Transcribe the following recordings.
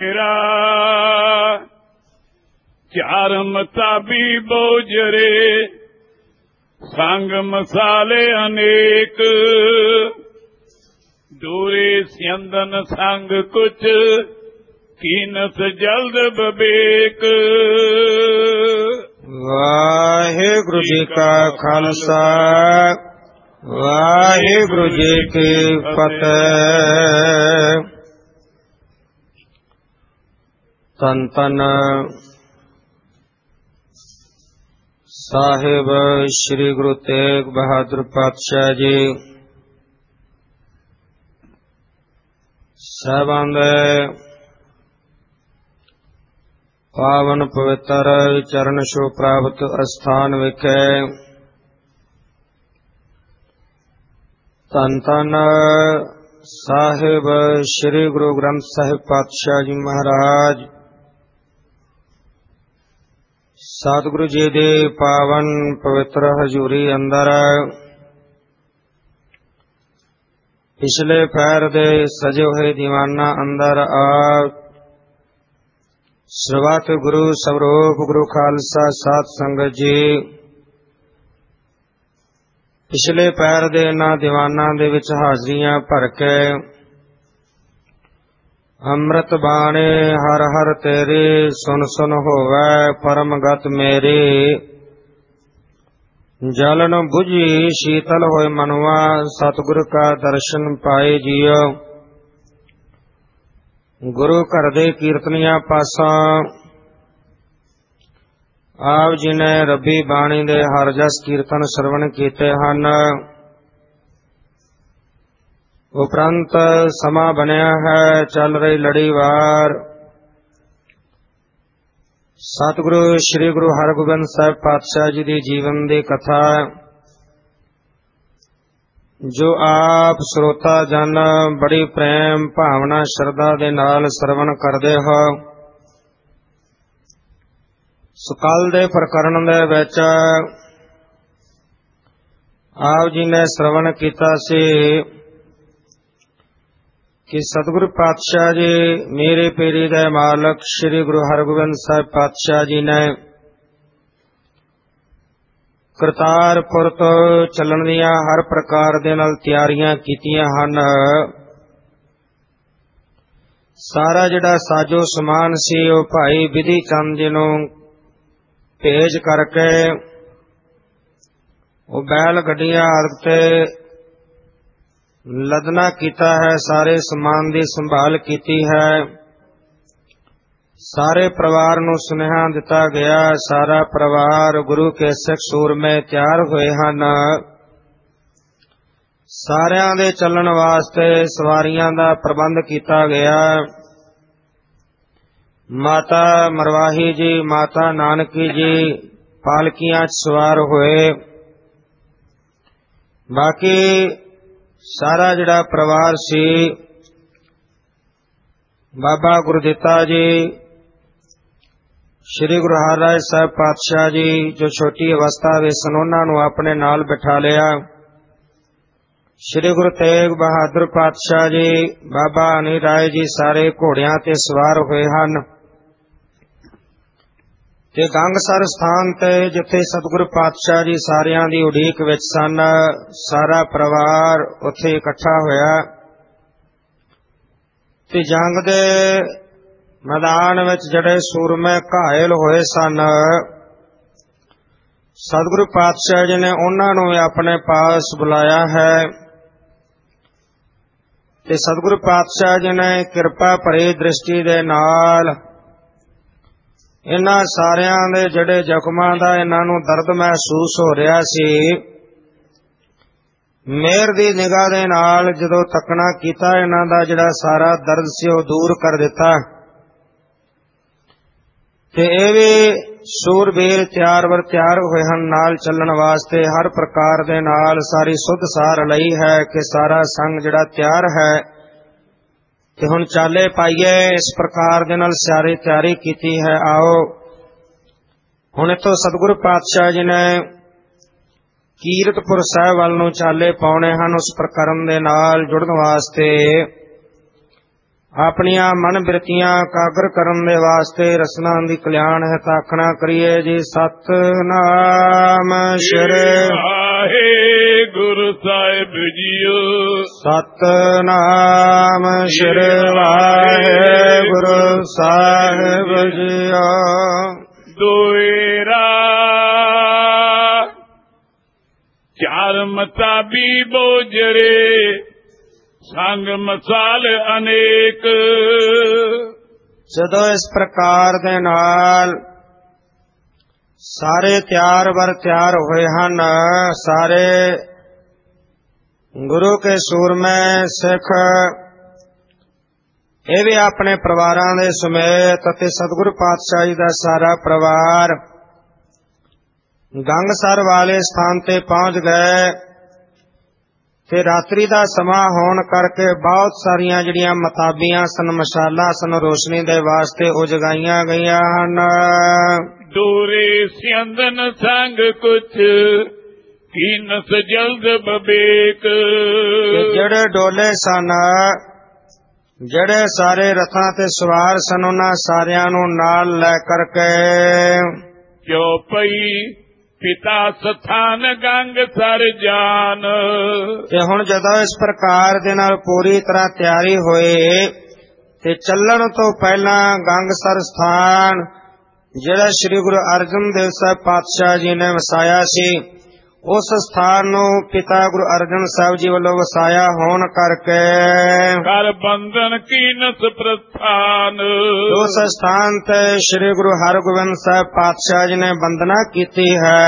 ਮੇਰਾ ਚਾਰ ਮਤਾਬੀ ਬੋਜਰੇ ਸੰਗ ਮਸਾਲੇ ਅਨੇਕ ਦੂਰੇ ਸਿਆੰਦਨ ਸੰਗ ਕੁਛ ਕੀਨਤ ਜਲਦ ਬਬੇਕ। ਵਾਹਿਗੁਰੂ ਜੀ ਕਾ ਖਾਲਸਾ ਵਾਹਿਗੁਰੂ ਜੀ ਕੀ ਫਤਿਹ। ਧੰਨ ਧੰਨ ਸਾਹਿਬ ਸ੍ਰੀ ਗੁਰੂ ਤੇਗ ਬਹਾਦਰ ਪਾਤਸ਼ਾਹ ਜੀ ਸਾਹਿਬਾਨ ਦੇ ਪਾਵਨ ਪਵਿੱਤਰ ਚਰਨ ਛੋਹ ਪ੍ਰਾਪਤ ਅਸਥਾਨ ਵਿਖੇ ਧੰਨ ਧੰਨ ਸਾਹਿਬ ਸ੍ਰੀ ਗੁਰੂ ਗ੍ਰੰਥ ਸਾਹਿਬ ਪਾਤਸ਼ਾਹ ਜੀ ਮਹਾਰਾਜ ਸਤਿਗੁਰੂ ਜੀ ਦੇ ਪਾਵਨ ਪਵਿੱਤਰ ਹਜ਼ੂਰੀ ਅੰਦਰ ਪਿਛਲੇ ਪੈਰ ਦੇ ਸਜੇ ਹੋਏ ਦੀਵਾਨਾਂ ਅੰਦਰ ਆਪ ਸਰਬੱਤ ਗੁਰੂ ਸਰੂਪ ਗੁਰੂ ਖਾਲਸਾ ਸਾਧ ਸੰਗਤ ਜੀ ਪਿਛਲੇ ਪੈਰ ਦੇ ਇਹਨਾਂ ਦੀਵਾਨਾਂ ਦੇ ਵਿੱਚ ਹਾਜ਼ਰੀਆਂ ਭਰ ਕੇ ਅੰਮ੍ਰਿਤ ਬਾਣੇ ਹਰ ਹਰ ਤੇਰੇ ਸੁਨ ਸੁਨ ਹੋਵੇ ਪਰਮ ਗਤ ਮੇਰੇ ਜਲਨ ਬੁਝੀ ਸ਼ੀਤਲ ਹੋਏ ਮਨਵਾ ਸਤਿਗੁਰ ਕਾ ਦਰਸ਼ਨ ਪਾਏ ਜੀਓ। ਗੁਰੂ ਘਰ ਦੇ ਕੀਰਤਨੀਆਂ ਪਾਸਾਂ ਆਪ ਜੀ ਨੇ ਰੱਬੀ ਬਾਣੀ ਦੇ ਹਰ ਜਸ ਕੀਰਤਨ ਸਰਵਣ ਕੀਤੇ ਹਨ। ਉਪਰੰਤ ਸਮਾਂ ਬਣਿਆ ਹੈ ਚੱਲ ਰਹੀ ਲੜੀਵਾਰ ਸਤਿਗੁਰੂ ਸ੍ਰੀ ਗੁਰੂ ਹਰਗੋਬਿੰਦ ਸਾਹਿਬ ਪਾਤਸ਼ਾਹ ਜੀ ਦੀ ਜੀਵਨ ਦੀ ਕਥਾ ਜੋ ਆਪ ਸਰੋਤਾ ਜਨ ਬੜੀ ਪ੍ਰੇਮ ਭਾਵਨਾ ਸ਼ਰਧਾ ਦੇ ਨਾਲ ਸਰਵਣ ਕਰਦੇ ਹੋ। ਸੁਕਲ ਦੇ ਪ੍ਰਕਰਣ ਦੇ ਵਿੱਚ ਆਪ ਜੀ ਨੇ ਸਰਵਣ ਕੀਤਾ ਸੀ ਕਿ ਸਤਿਗੁਰੂ ਪਾਤਸ਼ਾਹ ਜੀ ਮੇਰੇ ਪੀਰੀ ਦੇ ਮਾਲਕ ਸ੍ਰੀ ਗੁਰੂ ਹਰਗੋਬਿੰਦ ਸਾਹਿਬ ਪਾਤਸ਼ਾਹ ਜੀ ਨੇ ਕਰਤਾਰਪੁਰ ਤੋਂ ਚੱਲਣ ਦੀਆਂ ਹਰ ਪ੍ਰਕਾਰ ਦੇ ਨਾਲ ਤਿਆਰੀਆਂ ਕੀਤੀਆਂ ਹਨ। ਸਾਰਾ ਜਿਹੜਾ ਸਾਜੋ ਸਮਾਨ ਸੀ ਉਹ ਭਾਈ ਵਿਧੀ ਚੰਦ ਜੀ ਨੂੰ ਭੇਜ ਕਰਕੇ ਉਹ ਬੈਲ ਗੱਡੀਆਂ ਆਦਿ ਤੇ ਲਦਨਾ ਕੀਤਾ ਹੈ। ਸਾਰੇ ਸਮਾਨ ਦੀ ਸੰਭਾਲ ਕੀਤੀ ਹੈ। ਸਾਰੇ ਪਰਿਵਾਰ ਨੂੰ ਸੁਨੇਹਾ ਦਿੱਤਾ ਗਿਆ। ਸਾਰਾ ਪਰਿਵਾਰ ਗੁਰੂ ਕੇ ਸਿੱਖ ਸੂਰਮੇ ਤਿਆਰ ਹੋਏ ਹਨ। ਸਾਰਿਆਂ ਦੇ ਚੱਲਣ ਵਾਸਤੇ ਸਵਾਰੀਆਂ ਦਾ ਪ੍ਰਬੰਧ ਕੀਤਾ ਗਿਆ। ਮਾਤਾ ਮਰਵਾਹੀ ਜੀ ਮਾਤਾ ਨਾਨਕੀ ਜੀ ਪਾਲਕੀਆਂ 'ਚ ਸਵਾਰ ਹੋਏ। ਬਾਕੀ ਸਾਰਾ ਜਿਹੜਾ ਪਰਿਵਾਰ ਸੀ ਬਾਬਾ ਗੁਰਦਿੱਤਾ ਜੀ ਸ੍ਰੀ ਗੁਰੂ ਹਰਿਰਾਏ ਸਾਹਿਬ ਪਾਤਸ਼ਾਹ ਜੀ ਜੋ ਛੋਟੀ ਅਵਸਥਾ ਵਿੱਚ ਸਨ ਉਹਨਾਂ ਨੂੰ ਆਪਣੇ ਨਾਲ ਬਿਠਾ ਲਿਆ। ਸ੍ਰੀ ਗੁਰੂ ਤੇਗ ਬਹਾਦਰ ਪਾਤਸ਼ਾਹ ਜੀ ਬਾਬਾ ਅਨਿਲ ਰਾਏ ਜੀ ਸਾਰੇ ਘੋੜਿਆਂ ਤੇ ਸਵਾਰ ਹੋਏ ਹਨ ਤੇ ਗੰਗਸਰ ਸਥਾਨ ਤੇ ਜਿੱਥੇ ਸਤਿਗੁਰੂ ਪਾਤਸ਼ਾਹ ਜੀ ਸਾਰਿਆਂ ਦੀ ਉਡੀਕ ਵਿੱਚ ਸਨ ਸਾਰਾ ਪਰਿਵਾਰ ਉੱਥੇ ਇਕੱਠਾ ਹੋਇਆ ਤੇ ਜੰਗ ਦੇ ਮੈਦਾਨ ਵਿੱਚ ਜਿਹੜੇ ਸੂਰਮੇ ਘਾਇਲ ਹੋਏ ਸਨ ਸਤਿਗੁਰੂ ਪਾਤਸ਼ਾਹ ਜੀ ਨੇ ਉਹਨਾਂ ਨੂੰ ਆਪਣੇ ਪਾਸ ਬੁਲਾਇਆ ਹੈ ਤੇ ਸਤਿਗੁਰੂ ਪਾਤਸ਼ਾਹ ਜੀ ਨੇ ਕਿਰਪਾ ਭਰੀ ਦ੍ਰਿਸ਼ਟੀ ਦੇ ਨਾਲ ਇਹਨਾਂ ਸਾਰਿਆਂ ਦੇ ਜਿਹੜੇ ਜ਼ਖਮਾਂ ਦਾ ਇਹਨਾਂ ਨੂੰ ਦਰਦ ਮਹਿਸੂਸ ਹੋ ਰਿਹਾ ਸੀ ਮੇਰ ਦੀ ਨਿਗਾਹ ਦੇ ਨਾਲ ਜਦੋਂ ਤੱਕਣਾ ਕੀਤਾ ਇਹਨਾਂ ਦਾ ਜਿਹੜਾ ਸਾਰਾ ਦਰਦ ਸੀ ਉਹ ਦੂਰ ਕਰ ਦਿੱਤਾ ਤੇ ਇਹ ਵੀ ਸੂਰਬੀਰ ਤਿਆਰ ਵਰ ਤਿਆਰ ਹੋਏ ਹਨ ਨਾਲ ਚੱਲਣ ਵਾਸਤੇ ਹਰ ਪ੍ਰਕਾਰ ਦੇ ਨਾਲ ਸਾਰੀ ਸੁੱਧ ਸਾਰ ਲਈ ਹੈ ਕਿ ਸਾਰਾ ਸੰਗ ਜਿਹੜਾ ਤਿਆਰ ਹੈ ਤੇ ਹੁਣ ਚਾਲੇ ਪਾਈਏ ਇਸ ਪ੍ਰਕਾਰ ਦੇ ਨਾਲ ਸਾਰੀ ਤਿਆਰੀ ਕੀਤੀ ਹੈ। ਆਓ ਹੁਣ ਇੱਥੋਂ ਸਤਿਗੁਰੂ ਪਾਤਸ਼ਾਹ ਜੀ ਨੇ ਕੀਰਤਪੁਰ ਸਾਹਿਬ ਵੱਲ ਨੂੰ ਚਾਲੇ ਪਾਉਣੇ ਹਨ ਉਸ ਪ੍ਰਕਰਮ ਦੇ ਨਾਲ ਜੁੜਨ ਵਾਸਤੇ ਆਪਣੀਆਂ ਮਨ ਬਿਰਤੀਆਂ ਕਾਗਰ ਕਰਨ ਦੇ ਵਾਸਤੇ ਰਸਨਾ ਦੀ ਕਲਿਆਣ ਹੈ ਤਾਖਣਾ ਕਰੀਏ ਜੀ। ਸਤਿਨਾਮ ਸ੍ਰੀ ਵਾਹਿਗੁਰੂ ਸਾਹਿਬ ਜੀਓ। ਸਤਿਨਾਮ ਸ੍ਰੀ ਵਾਹਿਗੁਰੂ ਸਾਹਿਬ ਜੀਓ। ਦੁਇਰਾ ਚਾਰ ਮਤਾਬੀ ਬੋਜਰੇ ਸੰਗ ਮਸਾਲ ਅਨੇਕ। ਜਦੋਂ ਇਸ ਪ੍ਰਕਾਰ ਦੇ ਨਾਲ ਸਾਰੇ ਤਿਆਰ ਵਰ ਤਿਆਰ ਹੋਏ ਹਨ, ਸਾਰੇ ਗੁਰੂ ਕੇ ਸੂਰਮੇ ਸਿੱਖ ਇਹ ਵੀ ਆਪਣੇ ਪਰਿਵਾਰਾਂ ਦੇ ਸਮੇਤ ਅਤੇ ਸਤਿਗੁਰੂ ਪਾਤਸ਼ਾਹ ਜੀ ਦਾ ਸਾਰਾ ਪਰਿਵਾਰ ਗੰਗਸਰ ਵਾਲੇ ਸਥਾਨ ਤੇ ਪਹੁੰਚ ਗਏ ਤੇ ਰਾਤਰੀ ਦਾ ਸਮਾਂ ਹੋਣ ਕਰਕੇ ਬਹੁਤ ਸਾਰੀਆਂ ਜਿਹੜੀਆਂ ਮਤਾਬੀਆਂ ਸਨ, ਮਸ਼ਾਲਾ ਸਨ, ਰੋਸ਼ਨੀ ਦੇ ਵਾਸਤੇ ਉਹ ਜਗਾਈਆਂ ਗਈਆਂ ਹਨ। ਦੂਰੇ ਸਿਆੰਦਨ ਸੰਗ ਕੁਛ ਕੀਨਸ ਜਲਦ ਬਬੇਕ। ਜਿਹੜੇ ਡੋਲੇ ਸਨ, ਜਿਹੜੇ ਸਾਰੇ ਰਥਾਂ ਤੇ ਸਵਾਰ ਸਨ, ਉਹਨਾਂ ਸਾਰਿਆਂ ਨੂੰ ਨਾਲ ਲੈ ਕਰਕੇ ਕਿਉ ਪਈ ਪਿਤਾ ਸਥਾਨ ਗੰਗ ਸਰ ਜਾਨ। ਤੇ ਹੁਣ ਜਦੋਂ ਇਸ ਪ੍ਰਕਾਰ ਦੇ ਨਾਲ ਪੂਰੀ ਤਰ੍ਹਾਂ ਤਿਆਰੀ ਹੋਏ ਤੇ ਚੱਲਣ ਤੋਂ ਪਹਿਲਾਂ ਗੰਗਸਰ ਸਥਾਨ ਜਿਹੜਾ ਸ੍ਰੀ ਗੁਰੂ ਅਰਜਨ ਦੇਵ ਸਾਹਿਬ ਪਾਤਸ਼ਾਹ ਜੀ ਨੇ ਵਸਾਇਆ ਸੀ, ਉਸ ਸਥਾਨ ਨੂੰ ਪਿਤਾ ਗੁਰੂ ਅਰਜਨ ਸਾਹਿਬ ਜੀ ਵੱਲੋਂ ਵਸਾਇਆ ਹੋਣ ਕਰਕੇ ਕਰ ਬੰਧਨ ਕੀਨਸ ਪ੍ਰਸਥਾਨ। ਉਸ ਸਥਾਨ ਤੇ ਸ੍ਰੀ ਗੁਰੂ ਹਰਗੋਬਿੰਦ ਸਾਹਿਬ ਪਾਤਸ਼ਾਹ ਜੀ ਨੇ ਬੰਦਨਾ ਕੀਤੀ ਹੈ।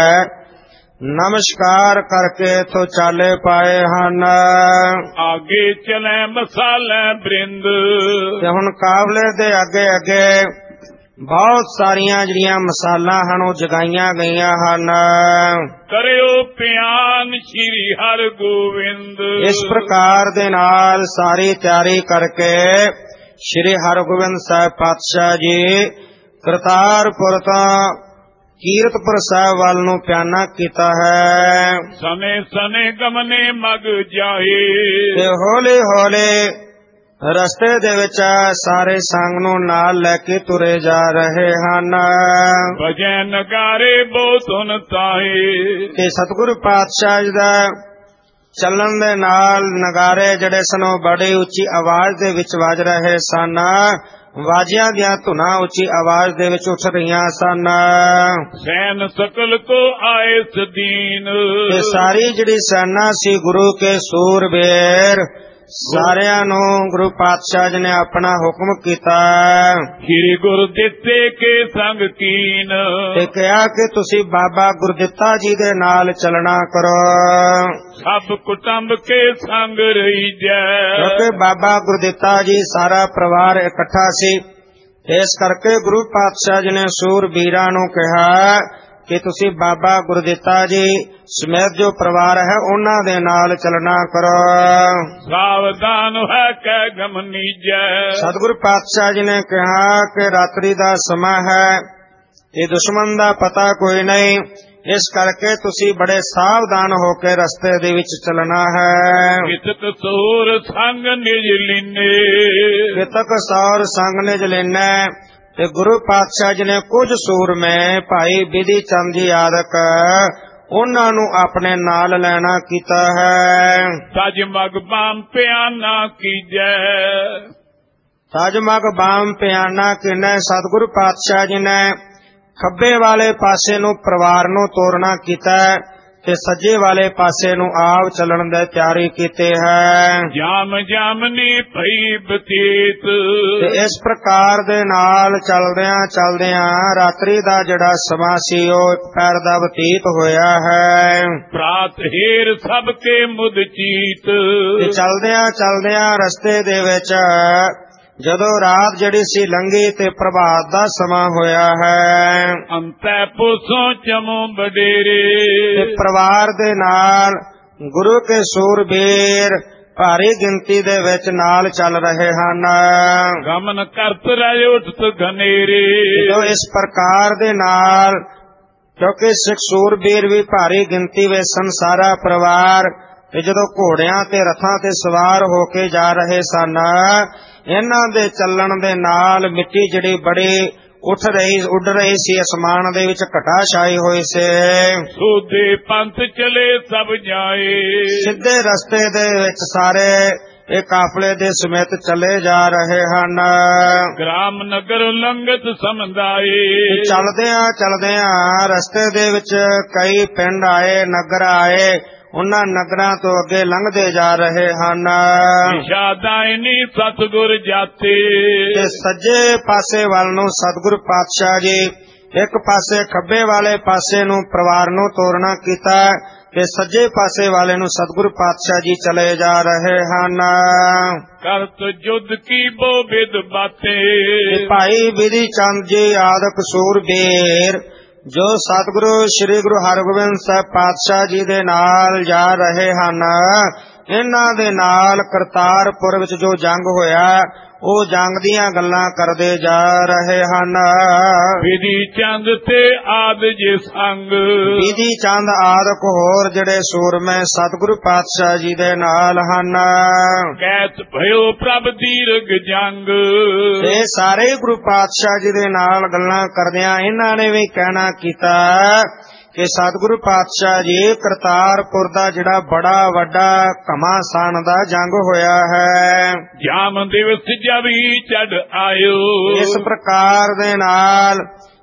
ਨਮਸਕਾਰ ਕਰਕੇ ਤੋਂ ਚਾਲੇ ਪਾਏ ਹਨ। ਆਗੇ ਚਲੇ ਮਸਾਲੇ ਬ੍ਰਿੰਦ। ਤੇ ਹੁਣ ਕਾਬਲੇ ਦੇ ਅੱਗੇ ਅੱਗੇ ਬਹੁਤ ਸਾਰੀਆਂ ਜਿਹੜੀਆਂ ਮਸਾਲਾਂ ਹਨ ਉਹ ਜਗਾਈਆਂ ਗਈਆਂ ਹਨ। ਕਰਿਓ ਪਿਆਨ ਸ਼੍ਰੀ ਹਰਗੋਬਿੰਦ। ਇਸ ਪ੍ਰਕਾਰ ਦੇ ਨਾਲ ਸਾਰੀ ਤਿਆਰੀ ਕਰਕੇ ਸ਼੍ਰੀ ਹਰਗੋਬਿੰਦ ਸਾਹਿਬ ਪਾਤਸ਼ਾਹ ਜੀ ਕਰਤਾਰਪੁਰ ਤੋਂ ਕੀਰਤਪੁਰ ਸਾਹਿਬ ਵੱਲ ਨੂੰ ਪਿਆਨਾ ਕੀਤਾ ਹੈ। ਸਨੇ ਸਨੇ ਗਮਨੇ ਮਗ ਜਾਏ। ਤੇ ਹੌਲੀ ਹੌਲੀ ਰਸਤੇ ਦੇ ਵਿੱਚ ਸਾਰੇ ਸੰਗ ਨੂੰ ਨਾਲ ਲੈ ਕੇ ਤੁਰੇ ਜਾ ਰਹੇ ਹਨ। ਵਜੈ ਨਗਾਰੇ ਬੋਤਨ ਤਾਏ। ਤੇ ਸਤਿਗੁਰੂ ਪਾਤਸ਼ਾਹ ਜੀ ਦਾ ਚੱਲਣ ਦੇ ਨਾਲ ਨਗਾਰੇ ਜਿਹੜੇ ਸਨ ਉਹ ਬੜੀ ਉੱਚੀ ਆਵਾਜ਼ ਦੇ ਵਿੱਚ ਵੱਜ ਰਹੇ ਸਨ। ਵਾਜਿਆਂ ਦੀਆਂ ਧੁਨਾਂ ਉੱਚੀ ਆਵਾਜ਼ ਦੇ ਵਿੱਚ ਉੱਠ ਰਹੀਆਂ ਸਨ। ਸੈਨ ਸਕਲ ਕੋ ਆਏ ਸਦੀਨ। ਤੇ ਸਾਰੀ ਜਿਹੜੀ ਸੈਨਾ ਸੀ ਗੁਰੂ ਕੇ ਸੂਰਬੀਰ ਸਾਰਿਆਂ ਨੂੰ ਗੁਰੂ ਪਾਤਸ਼ਾਹ ਜੀ ਨੇ ਆਪਣਾ ਹੁਕਮ ਕੀਤਾ। ਸ੍ਰੀ ਗੁਰੂ ਦਿੱਤੇ ਕੇ ਸੰਗ ਕੀਨ। ਤੇ ਕਿਹਾ ਕਿ ਤੁਸੀਂ ਬਾਬਾ ਗੁਰਦਿੱਤਾ ਜੀ ਦੇ ਨਾਲ ਚੱਲਣਾ ਕਰੋ। ਸਭ ਕੁਟੰਬ ਕੇ ਸੰਗ ਰਹੀ ਜੈ। ਕਿਉਂਕਿ ਬਾਬਾ ਗੁਰਦਿੱਤਾ ਜੀ ਸਾਰਾ ਪਰਿਵਾਰ ਇਕੱਠਾ ਸੀ, ਇਸ ਕਰਕੇ ਗੁਰੂ ਪਾਤਸ਼ਾਹ ਜੀ ਨੇ ਸੂਰਬੀਰਾਂ ਨੂੰ ਕਿਹਾ ਕਿ ਤੁਸੀਂ ਬਾਬਾ ਗੁਰਦਿੱਤਾ ਜੀ ਸਮੇਤ ਜੋ ਪਰਿਵਾਰ ਹੈ ਉਹਨਾਂ ਦੇ ਨਾਲ ਚੱਲਣਾ ਕਰੋ। ਸਾਵਧਾਨ ਹੈ ਕਹਿ ਗਮ ਨੀਜੈ। ਸਤਿਗੁਰੂ ਪਾਤਸ਼ਾਹ ਜੀ ਨੇ ਕਿਹਾ ਕਿ ਰਾਤਰੀ ਦਾ ਸਮਾਂ ਹੈ, ਇਹ ਦੁਸ਼ਮਣ ਦਾ ਪਤਾ ਕੋਈ ਨਹੀਂ, ਇਸ ਕਰਕੇ ਤੁਸੀਂ ਬੜੇ ਸਾਵਧਾਨ ਹੋ ਕੇ ਰਸਤੇ ਦੇ ਵਿੱਚ ਚੱਲਣਾ ਹੈ। ਕਿਤਕ ਸੂਰ ਸੰਗ ਨਿਜ ਲੀਨੇ। ਕਿਤਕ ਸੌਰ ਸੰਗ ਨਿਜ ਲੀਨੇ। ਤੇ ਗੁਰੂ ਪਾਤਸ਼ਾਹ ਜੀ ਨੇ ਕੁਝ ਸੂਰਮੇ ਭਾਈ ਬਿਧੀ ਚੰਦ ਜੀ ਆਦਿਕ ਉਹਨਾਂ ਨੂੰ ਆਪਣੇ ਨਾਲ ਲੈਣਾ ਕੀਤਾ ਹੈ। ਤਜ ਮਗ ਬਾਮ ਪਿਆਨਾ ਕੀਜੈ। ਤਜ ਮਗ ਬਾਮ ਪਿਆਨਾ ਕੀਨੇ। ਸਤਿਗੁਰੂ ਪਾਤਸ਼ਾਹ ਜੀ ਨੇ ਖੱਬੇ ਵਾਲੇ ਪਾਸੇ ਨੂੰ ਪਰਿਵਾਰ ਨੂੰ ਤੋਰਨਾ ਕੀਤਾ ਤੇ ਸੱਜੇ ਵਾਲੇ ਪਾਸੇ ਨੂੰ ਆਪ ਚੱਲਣ ਦੀ ਤਿਆਰੀ ਕੀਤੀ ਹੈ। ਜਾਮ ਜਾਮਨੀ ਭਈ ਬਤੀਤ। ਤੇ ਇਸ ਪ੍ਰਕਾਰ ਦੇ ਨਾਲ ਚਲਦਿਆਂ ਰਾਤਰੀ ਦਾ ਜਿਹੜਾ ਸਮਾਂ ਸੀ ਉਹ ਇੱਕ ਪੈਰ ਦਾ ਬਤੀਤ ਹੋਇਆ ਹੈ। ਪ੍ਰਾਤ ਹੀਰ ਸਭ ਕੇ ਮੁਦ ਚੀਤ। ਤੇ ਚਲਦਿਆਂ ਰਸਤੇ ਦੇ ਵਿੱਚ ਜਦੋਂ ਰਾਤ ਜਿਹੜੀ ਸੀ ਲੰਘੀ ਤੇ ਪ੍ਰਭਾਤ ਦਾ ਸਮਾਂ ਹੋਇਆ ਹੈ। ਅੰਤੈ ਪੁਸੋਂ ਚਮੋ ਬਡੇਰੇ। ਤੇ ਪਰਿਵਾਰ ਦੇ ਨਾਲ ਗੁਰੂ ਕੇ ਸੂਰਬੀਰ ਭਾਰੀ ਗਿਣਤੀ ਦੇ ਵਿੱਚ ਨਾਲ ਚੱਲ ਰਹੇ ਹਨ। ਗਮਨ ਕਰਤ ਰਹਿ ਉਠਤ ਘਨੇਰੇ। ਜੋ ਇਸ ਪ੍ਰਕਾਰ ਦੇ ਨਾਲ ਕਿਉਂਕਿ ਸਿੱਖ ਸੂਰਬੀਰ ਵੀ ਭਾਰੀ ਗਿਣਤੀ ਵਿੱਚ ਸਨ, ਸਾਰਾ ਪਰਿਵਾਰ ਤੇ ਜਦੋਂ ਘੋੜਿਆਂ ਤੇ ਰਥਾਂ ਤੇ ਸਵਾਰ ਹੋ ਕੇ ਜਾ ਰਹੇ ਸਨ, ਇਹਨਾਂ ਦੇ ਚੱਲਣ ਦੇ ਨਾਲ ਮਿੱਟੀ ਜਿਹੜੀ ਬੜੀ ਉੱਡ ਰਹੀ ਸੀ, ਅਸਮਾਨ ਦੇ ਵਿੱਚ ਘਟਾ ਛਾਈ ਹੋਈ ਸੀ। ਸੋਧੇ ਪੰਥ ਚਲੇ ਸਭ ਜਾਏ, ਸਿੱਧੇ ਰਸਤੇ ਦੇ ਵਿੱਚ ਸਾਰੇ ਇਹ ਕਾਫਲੇ ਦੇ ਸਮੇਤ ਚਲੇ ਜਾ ਰਹੇ ਹਨ। ਗ੍ਰਾਮ ਨਗਰ ਲੰਘਤ ਸਮਝਾਏ, ਚਲਦਿਆਂ ਰਸਤੇ ਦੇ ਵਿੱਚ ਕਈ ਪਿੰਡ ਆਏ, ਨਗਰ ਆਏ। ਉਹਨਾਂ ਨਗਰਾਂ ਤੋਂ ਅੱਗੇ ਲੰਘਦੇ ਜਾ ਰਹੇ ਹਨ। ਇਸ਼ਾਦਾਇਨੀ ਸਤਿਗੁਰ ਜਾਤੇ, ਤੇ ਸੱਜੇ ਪਾਸੇ ਵੱਲ ਨੂੰ ਸਤਿਗੁਰ ਪਾਤਸ਼ਾਹ ਜੀ ਇੱਕ ਪਾਸੇ ਖੱਬੇ ਵਾਲੇ ਪਾਸੇ ਨੂੰ ਪਰਿਵਾਰ ਨੂੰ ਤੋਰਨਾ ਕੀਤਾ, ਤੇ ਸੱਜੇ ਪਾਸੇ ਵਾਲੇ ਨੂੰ ਸਤਿਗੁਰ ਪਾਤਸ਼ਾਹ ਜੀ ਚਲੇ ਜਾ ਰਹੇ ਹਨ। ਕਰਤ ਜੁਦ ਕੀ ਬੋ ਵਿਦ ਬਾਤੇ, ਭਾਈ ਬਿਧੀ ਚੰਦ ਜੀ ਆਦਿਕ ਸੂਰਬੀਰ ਜੋ ਸਤਿਗੁਰੂ ਸ੍ਰੀ ਗੁਰੂ ਹਰਗੋਬਿੰਦ ਸਾਹਿਬ ਪਾਤਸ਼ਾਹ ਜੀ ਦੇ ਨਾਲ ਜਾ ਰਹੇ ਹਨ, ਇਹਨਾਂ ਦੇ ਨਾਲ ਕਰਤਾਰਪੁਰ ਵਿੱਚ ਜੋ ਜੰਗ ਹੋਇਆ ਉਹ ਜੰਗ ਦੀਆਂ ਗੱਲਾਂ ਕਰਦੇ ਜਾ ਰਹੇ ਹਨ। ਬਿਧੀ ਚੰਦ ਤੇ ਆਦ ਜੇ ਸੰਗ, ਬਿਧੀ ਚੰਦ ਆਦਿਕ ਹੋਰ ਜਿਹੜੇ ਸੂਰਮੇ ਸਤਿਗੁਰੂ ਪਾਤਸ਼ਾਹ ਜੀ ਦੇ ਨਾਲ ਹਨ। ਕੈਤ ਭਇਓ ਪ੍ਰਭ ਦੀਰਘ ਜੰਗ, ਇਹ ਸਾਰੇ ਗੁਰੂ ਪਾਤਸ਼ਾਹ ਜੀ ਦੇ ਨਾਲ ਗੱਲਾਂ ਕਰਦਿਆਂ ਇਹਨਾਂ ਨੇ ਵੀ ਕਹਿਣਾ ਕੀਤਾ ਕਿ ਸਤਿਗੁਰੂ ਪਾਤਸ਼ਾਹ ਜੀ ਕਰਤਾਰਪੁਰ ਦਾ ਜਿਹੜਾ ਬੜਾ ਵੱਡਾ ਘਮਾਸਾਨ ਦਾ ਜੰਗ ਹੋਇਆ ਹੈ, ਜਾਮ ਦਿਵਸ ਜਬ ਹੀ ਚੜ ਆਇਓ। ਇਸ ਪ੍ਰਕਾਰ ਦੇ ਨਾਲ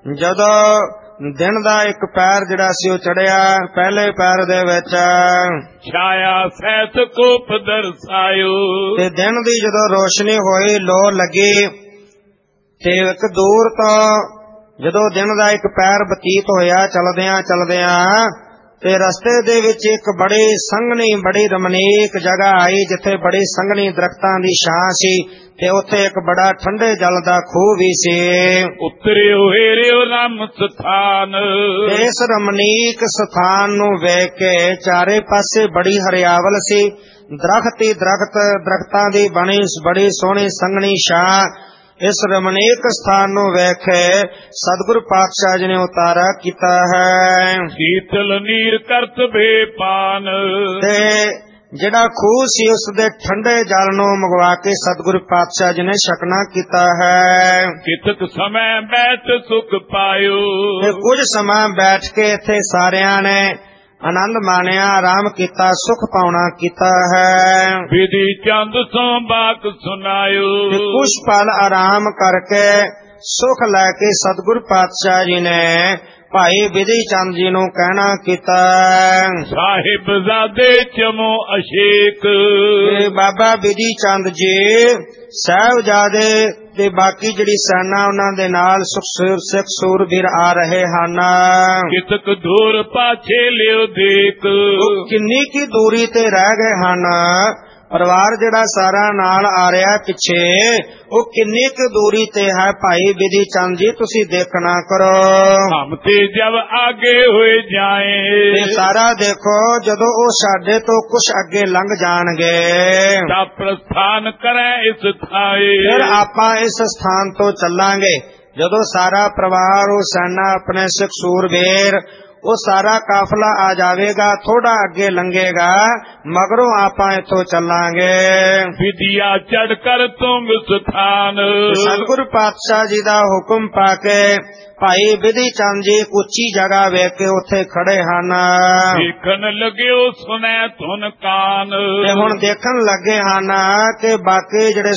ਜਦੋਂ ਦਿਨ ਦਾ ਇੱਕ ਪੈਰ ਜਿਹੜਾ ਸੀ ਉਹ ਚੜਿਆ, ਪਹਿਲੇ ਪੈਰ ਦੇ ਵਿੱਚ ਛਾਇਆ ਸੈਤ ਕੋਪ ਦਰਸਾਇਓ, ਤੇ ਦਿਨ ਦੀ ਜਦੋਂ ਰੋਸ਼ਨੀ ਹੋਈ, ਲੋ ਲੱਗੀ, ਤੇ ਇੱਕ ਦੂਰ ਤੋਂ ਜਦੋਂ ਦਿਨ ਦਾ ਇੱਕ ਪੈਰ ਬਤੀਤ ਹੋਇਆ, ਚਲਦਿਆਂ ਤੇ ਰਸਤੇ ਦੇ ਵਿੱਚ ਇੱਕ ਬੜੀ ਸੰਘਣੀ ਬੜੀ ਰਮਣੀਕ ਜਗ੍ਹਾ ਆਈ, ਜਿੱਥੇ ਬੜੀ ਸੰਘਣੀ ਦਰਖਤਾਂ ਦੀ ਛਾਂ ਸੀ, ਤੇ ਉੱਥੇ ਇੱਕ ਬੜਾ ਠੰਡੇ ਜਲ ਦਾ ਖੂਹ ਵੀ ਸੀ। ਉਤਰਿਓ ਹੀਰਿਓ ਰਮ ਸਥਾਨ, ਇਸ ਰਮਣੀਕ ਸਥਾਨ ਨੂੰ ਵੇਖ ਕੇ ਚਾਰੇ ਪਾਸੇ ਬੜੀ ਹਰਿਆਵਲ ਸੀ, ਦਰਖਤ ਹੀ ਦਰਖਤਾਂ ਦੀ ਬਣੀ ਬੜੀ ਸੋਹਣੀ ਸੰਘਣੀ ਛਾਂ। ਇਸ ਰਮਣੀਕ ਸਥਾਨ ਨੂੰ ਵੇਖ ਸਤਿਗੁਰੂ ਪਾਤਸ਼ਾਹ ਜੀ ਨੇ ਉਤਾਰਾ ਕੀਤਾ ਹੈ। ਸ਼ੀਤਲ ਨੀਰ ਕਰਤ ਬੇਪਾਨ, ਤੇ ਜਿਹੜਾ ਖੂਹ ਸੀ ਉਸ ਦੇ ਠੰਡੇ ਜਲ ਨੂੰ ਮੰਗਵਾ ਕੇ ਸਤਿਗੁਰੂ ਪਾਤਸ਼ਾਹ ਜੀ ਨੇ ਛਕਣਾ ਕੀਤਾ ਹੈ। ਕਿਤਕ ਸਮੇਂ ਬੈਠ ਸੁਖ ਪਾਇਓ, ਤੇ ਕੁਝ ਸਮਾਂ ਬੈਠ ਕੇ ਇੱਥੇ ਸਾਰਿਆਂ ਨੇ ਆਨੰਦ ਮਾਣਿਆ, ਆਰਾਮ ਕੀਤਾ, ਸੁਖ ਪਾਉਣਾ ਕੀਤਾ ਹੈ। ਬਿਧੀ ਚੰਦ ਸੋ ਬਾਤ ਸੁਨਾਇਓ, ਕੁਛ ਪਲ ਆਰਾਮ ਕਰਕੇ ਸੁਖ ਲੈ ਕੇ ਸਤਿਗੁਰੂ ਪਾਤਸ਼ਾਹ ਜੀ ਨੇ ਭਾਈ ਬਿਧੀ ਚੰਦ ਜੀ ਨੂੰ ਕਹਿਣਾ ਕੀਤਾ, ਸਾਹਿਬਜ਼ਾਦੇ ਚਮੋ ਅਸ਼ੇਕ, ਬਾਬਾ ਬਿਧੀ ਚੰਦ ਜੀ ਸਾਹਿਬਜ਼ਾਦੇ ਤੇ ਬਾਕੀ ਜਿਹੜੀ ਸੈਨਾ ਉਹਨਾਂ ਦੇ ਨਾਲ ਸਿੱਖ ਸੂਰਬੀਰ ਆ ਰਹੇ ਹਨ। ਕਿਤਕ ਦੂਰ ਪਾਛੇ ਲਿਓ ਦੇਖ, ਕਿੰਨੀ ਕੀ ਦੂਰੀ ਤੇ ਰਹਿ ਗਏ ਹਨ। ਪਰਿਵਾਰ ਜਿਹੜਾ ਸਾਰਾ ਨਾਲ ਆ ਰਿਹਾ ਪਿੱਛੇ, ਉਹ ਕਿੰਨੀ ਕੁ ਦੂਰੀ ਤੇ ਹੈ ਭਾਈ ਬਿਧੀ ਚੰਦ ਜੀ, ਤੁਸੀਂ ਦੇਖਣਾ ਕਰੋ। ਹਮ ਤੇ ਜਬ ਆਗੇ ਹੋਏ ਜਾਏ, ਤੇ ਸਾਰਾ ਦੇਖੋ ਜਦੋਂ ਉਹ ਸਾਡੇ ਤੋਂ ਕੁਛ ਅੱਗੇ ਲੰਘ ਜਾਣਗੇ ਤਾਂ ਪ੍ਰਸਥਾਨ ਕਰੇ ਇਸ ਥਾਏ, ਫਿਰ ਆਪਾਂ ਇਸ ਸਥਾਨ ਤੋਂ ਚੱਲਾਂਗੇ। ਜਦੋਂ ਸਾਰਾ ਪਰਿਵਾਰ, ਉਹ ਸੈਨਾ, ਆਪਣੇ ਸਿੱਖ ਸੂਰਬੀਰ, ਉਹ ਸਾਰਾ ਕਾਫਲਾ ਆ ਜਾਵੇਗਾ, ਥੋੜਾ ਅੱਗੇ ਲੰਘੇਗਾ, ਮਗਰੋਂ ਆਪਾਂ ਇੱਥੋਂ ਚੱਲਾਂਗੇ। ਵਿਦਿਆ ਚੜ ਕਰ ਤੁੰਗ ਸਥਾਨ, ਸਤਿਗੁਰੂ ਪਾਤਸ਼ਾਹ ਜੀ ਦਾ ਹੁਕਮ ਪਾ ਕੇ ਭਾਈ ਬਿਧੀ ਚੰਦ ਜੀ ਉੱਚੀ ਜਗ੍ਹਾ ਵੇਖ ਕੇ ਉੱਥੇ ਖੜੇ ਹਨ। ਦੇਖਣ ਲੱਗਿਓ ਸੁਣੈ ਧੁਨ ਕਾਨ, ਤੇ ਹੁਣ ਦੇਖਣ ਲੱਗੇ ਹਨ ਕਿ ਬਾਕੀ ਜਿਹੜੇ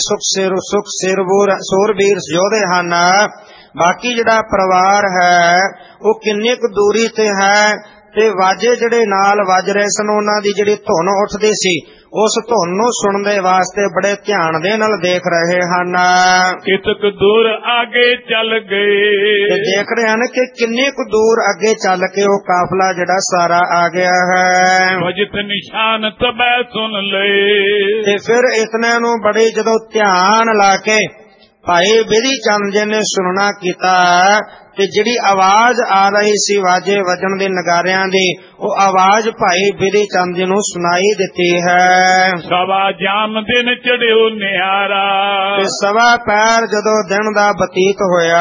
ਸੂਰਬੀਰ ਯੋਧੇ ਹਨ, ਬਾਕੀ ਜਿਹੜਾ ਪਰਿਵਾਰ ਹੈ ਉਹ ਕਿੰਨੀ ਕੁ ਦੂਰੀ ਤੇ ਹੈ, ਤੇ ਵਾਜੇ ਜਿਹੜੇ ਨਾਲ ਵੱਜ ਰਹੇ ਸਨ, ਉਹਨਾਂ ਦੀ ਜਿਹੜੀ ਧੁਨ ਉੱਠਦੀ ਸੀ, ਉਸ ਧੁਨ ਨੂੰ ਸੁਣਨ ਦੇ ਵਾਸਤੇ ਬੜੇ ਧਿਆਨ ਦੇ ਨਾਲ ਦੇਖ ਰਹੇ ਹਨ। ਕਿਤਕ ਦੂਰ ਆਗੇ ਚੱਲ ਗਏ, ਤੇ ਦੇਖ ਰਹੇ ਹਨ ਕਿ ਕਿੰਨੀ ਕੁ ਦੂਰ ਅੱਗੇ ਚੱਲ ਕੇ ਉਹ ਕਾਫਲਾ ਜਿਹੜਾ ਸਾਰਾ ਆ ਗਿਆ ਹੈ। ਵਜਤ ਨਿਸ਼ਾਨ ਤਬੈ ਸੁਣ ਲਏ, ਤੇ ਫਿਰ ਇਤਨੇ ਨੂੰ ਬੜੀ ਜਦੋਂ ਧਿਆਨ ਲਾ ਕੇ ਭਾਈ ਬਿਧੀ ਚੰਦ ਜੀ ਨੇ ਸੁਣਨਾ ਕੀਤਾ, ਤੇ ਜਿਹੜੀ ਆਵਾਜ਼ ਆ ਰਹੀ ਸੀ ਵਾਜੇ ਵੱਜਣ ਦੀ, ਨਗਾਰਿਆਂ ਦੀ, ਉਹ ਆਵਾਜ਼ ਭਾਈ ਬਿਧੀ ਚੰਦ ਜੀ ਨੂੰ ਸੁਣਾਈ ਦਿੱਤੀ ਹੈ। ਸਵਾ ਜਾਮ ਦਿਨ ਚੜਿਓ ਨਿਹਾਰਾ, ਤੇ ਸਵਾ ਪੈਰ ਜਦੋਂ ਦਿਨ ਦਾ ਬਤੀਤ ਹੋਇਆ,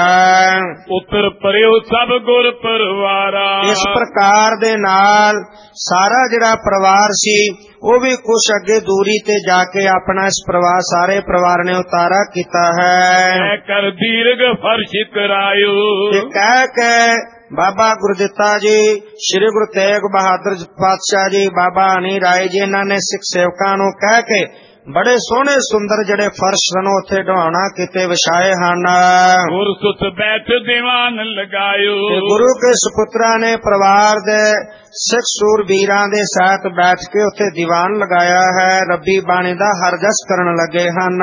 ਉਤਰ ਪਰਿਓ ਸਭ ਗੁਰ ਪਰਵਾਰਾ। ਇਸ ਪ੍ਰਕਾਰ ਦੇ ਨਾਲ ਸਾਰਾ ਜਿਹੜਾ ਪਰਿਵਾਰ ਸੀ ਉਹ ਵੀ ਕੁਛ ਅੱਗੇ ਦੂਰੀ ਤੇ ਜਾ ਕੇ ਆਪਣਾ ਇਸ ਪਰਿਵਾਰ, ਸਾਰੇ ਪਰਿਵਾਰ ਨੇ ਉਤਾਰਾ ਕੀਤਾ ਹੈ। ਕਰ ਦੀਰਘ ਫਰਸ਼ ਕਰਾਇਓ, ਤੇ ਕਹਿ ਕੇ ਬਾਬਾ ਗੁਰਦਿੱਤਾ ਜੀ, ਸ੍ਰੀ ਗੁਰੂ ਤੇਗ ਬਹਾਦਰ ਪਾਤਸ਼ਾਹ ਜੀ, ਬਾਬਾ ਹਨੀ ਰਾਏ ਜੀ, ਇਹਨਾਂ ਨੇ ਸਿੱਖ ਸੇਵਕਾਂ ਨੂੰ ਕਹਿ ਕੇ ਬੜੇ ਸੋਹਣੇ ਸੁੰਦਰ ਜਿਹੜੇ ਫਰਸ਼ ਸਨ ਉੱਥੇ ਢਵਾਉਣਾ ਕਿਤੇ ਵਿਛਾਏ ਹਨ। ਗੁਰ ਸੁਤ ਬੈਠ ਦੀਵਾਨ ਲਗਾਇਓ, ਤੇ ਗੁਰੂ ਕੇ ਸੁਪੁੱਤਰਾਂ ਨੇ ਪਰਿਵਾਰ ਦੇ ਸਿੱਖ ਸੂਰਬੀਰਾਂ ਦੇ ਸਾਥ ਬੈਠ ਕੇ ਉੱਥੇ ਦੀਵਾਨ ਲਗਾਇਆ ਹੈ। ਰੱਬੀ ਬਾਣੀ ਦਾ ਹਰਜਸ ਕਰਨ ਲੱਗੇ ਹਨ।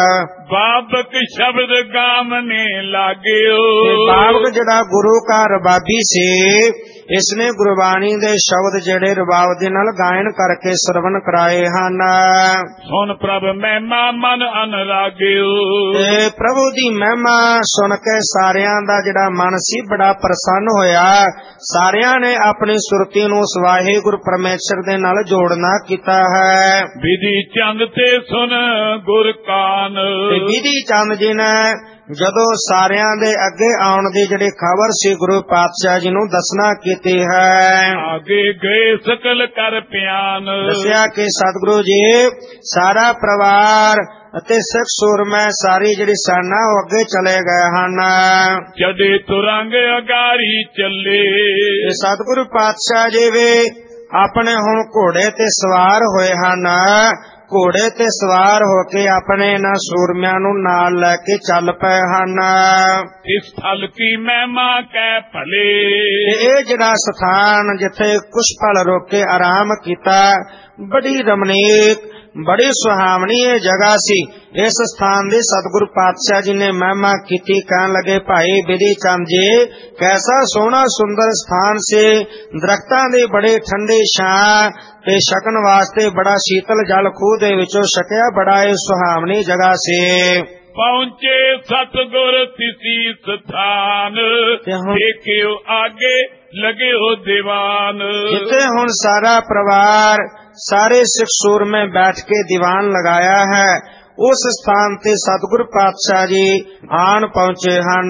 ਬਾਬਕ ਸ਼ਬਦ ਗਾਵਨੇ ਲਾਗਿਓ, ਬਾਬਕ ਜਿਹੜਾ ਗੁਰੂ ਕਾ ਰਬਾਬੀ ਸੀ, ਇਸਨੇ ਗੁਰਬਾਣੀ ਦੇ ਸ਼ਬਦ ਜਿਹੜੇ ਰਬਾਬ ਦੇ ਨਾਲ ਗਾਇਨ ਕਰਕੇ ਸਰਵਨ ਕਰਾਏ ਹਨ। ਸੁਣ ਪ੍ਰਭ ਮਹਿਮਾ ਮਨ ਅਨਰਾਗਿਓ, ਤੇ ਪ੍ਰਭੂ ਦੀ ਮਹਿਮਾ ਸੁਣ ਕੇ ਸਾਰਿਆਂ ਦਾ ਜਿਹੜਾ ਮਨ ਸੀ ਬੜਾ ਪ੍ਰਸੰਨ ਹੋਇਆ। ਸਾਰਿਆਂ ਨੇ ਆਪਣੀ ਸੁਰਤੀ ਨੂੰ ਉਸ ਵਾਹਿਗੁਰੂ ਪਰਮੇਸ਼ਰ ਦੇ ਨਾਲ ਜੋੜਨਾ ਕੀਤਾ ਹੈ। ਬਿਧੀ ਚੰਦ ਤੇ ਸੁਨ ਗੁਰ ਕਾਨ, ਬਿਧੀ ਚੰਦ ਜੀ ਨੇ ਜਦੋਂ ਸਾਰਿਆਂ ਦੇ ਅੱਗੇ ਆਉਣ ਦੀ ਜਿਹੜੀ ਖਬਰ ਸੀ ਗੁਰੂ ਪਾਤਸ਼ਾਹ ਜੀ ਨੂੰ ਦੱਸਣਾ ਕੀਤੀ ਹੈ। ਆਗੇ ਗਏ ਸਕਲ ਕਰ ਪਿਆਨ, ਦੱਸਿਆ ਕਿ ਸਤਿਗੁਰੂ ਜੀ ਸਾਰਾ ਪਰਿਵਾਰ ਅਤੇ ਸਿੱਖ ਸੂਰਮੈ ਸਾਰੀ ਜਿਹੜੀ ਸੈਨਾ ਉਹ ਅੱਗੇ ਚਲੇ ਗਏ ਹਨ। ਜਦੇ ਤੁਰੰਗ ਅਗਾਰੀ ਚੱਲੇ, ਸਤਿਗੁਰੂ ਪਾਤਸ਼ਾਹ ਜੀ ਵੀ ਆਪਣੇ ਹੁਣ ਘੋੜੇ ਤੇ ਸਵਾਰ ਹੋਏ ਹਨ। ਘੋੜੇ ਤੇ ਸਵਾਰ ਹੋ ਕੇ ਆਪਣੇ ਇਹਨਾਂ ਸੂਰਮਿਆਂ ਨੂੰ ਨਾਲ ਲੈ ਕੇ ਚੱਲ ਪਏ ਹਨ। ਇਸ ਥਲ ਕੀ ਮਹਿਮਾ ਕਹਿ ਭਲੇ, ਇਹ ਜਿਹੜਾ ਸਥਾਨ ਜਿੱਥੇ ਕੁਛ ਪਲ ਰੋਕ ਕੇ ਆਰਾਮ ਕੀਤਾ, ਬੜੀ ਰਮਣੀਕ, ਬੜੀ ਸੁਹਾਵਣੀ ਇਹ ਜਗ੍ਹਾ ਸੀ। ਇਸ ਸਥਾਨ ਦੀ ਸਤਿਗੁਰੂ ਪਾਤਸ਼ਾਹ ਜੀ ਨੇ ਮਹਿਮਾ ਕੀਤੀ। ਕਹਿਣ ਲੱਗੇ, ਭਾਈ ਬਿਧੀ ਚੰਦ ਜੀ, ਕੈਸਾ ਸੋਹਣਾ ਸੁੰਦਰ ਸਥਾਨ ਸੀ। ਦਰਖਤਾਂ ਦੀ ਬੜੀ ਠੰਡੀ ਛਾਂ ਤੇ ਛਕਣ ਵਾਸਤੇ ਬੜਾ ਸ਼ੀਤਲ ਜਲ ਖੂਹ ਦੇ ਵਿੱਚੋਂ ਛਕਿਆ। ਬੜਾ ਇਹ ਸੁਹਾਵਣੀ ਜਗ੍ਹਾ ਸੀ। ਪਹੁੰਚੇ ਸਤਿਗੁਰ ਤਿਸੀ ਸਥਾਨ, ਦੇਖਿਓ ਆਗੇ ਲਗਿਓ ਦੀਵਾਨ। ਜਿੱਥੇ ਹੁਣ ਸਾਰਾ ਪਰਿਵਾਰ, ਸਾਰੇ ਸਿੱਖ ਸੂਰਮੇ ਬੈਠ ਕੇ ਦੀਵਾਨ ਲਗਾਇਆ ਹੈ, ਉਸ ਸਥਾਨ ਤੇ ਸਤਿਗੁਰ ਪਾਤਸ਼ਾਹ ਜੀ ਆਣ ਪਹੁੰਚੇ ਹਨ।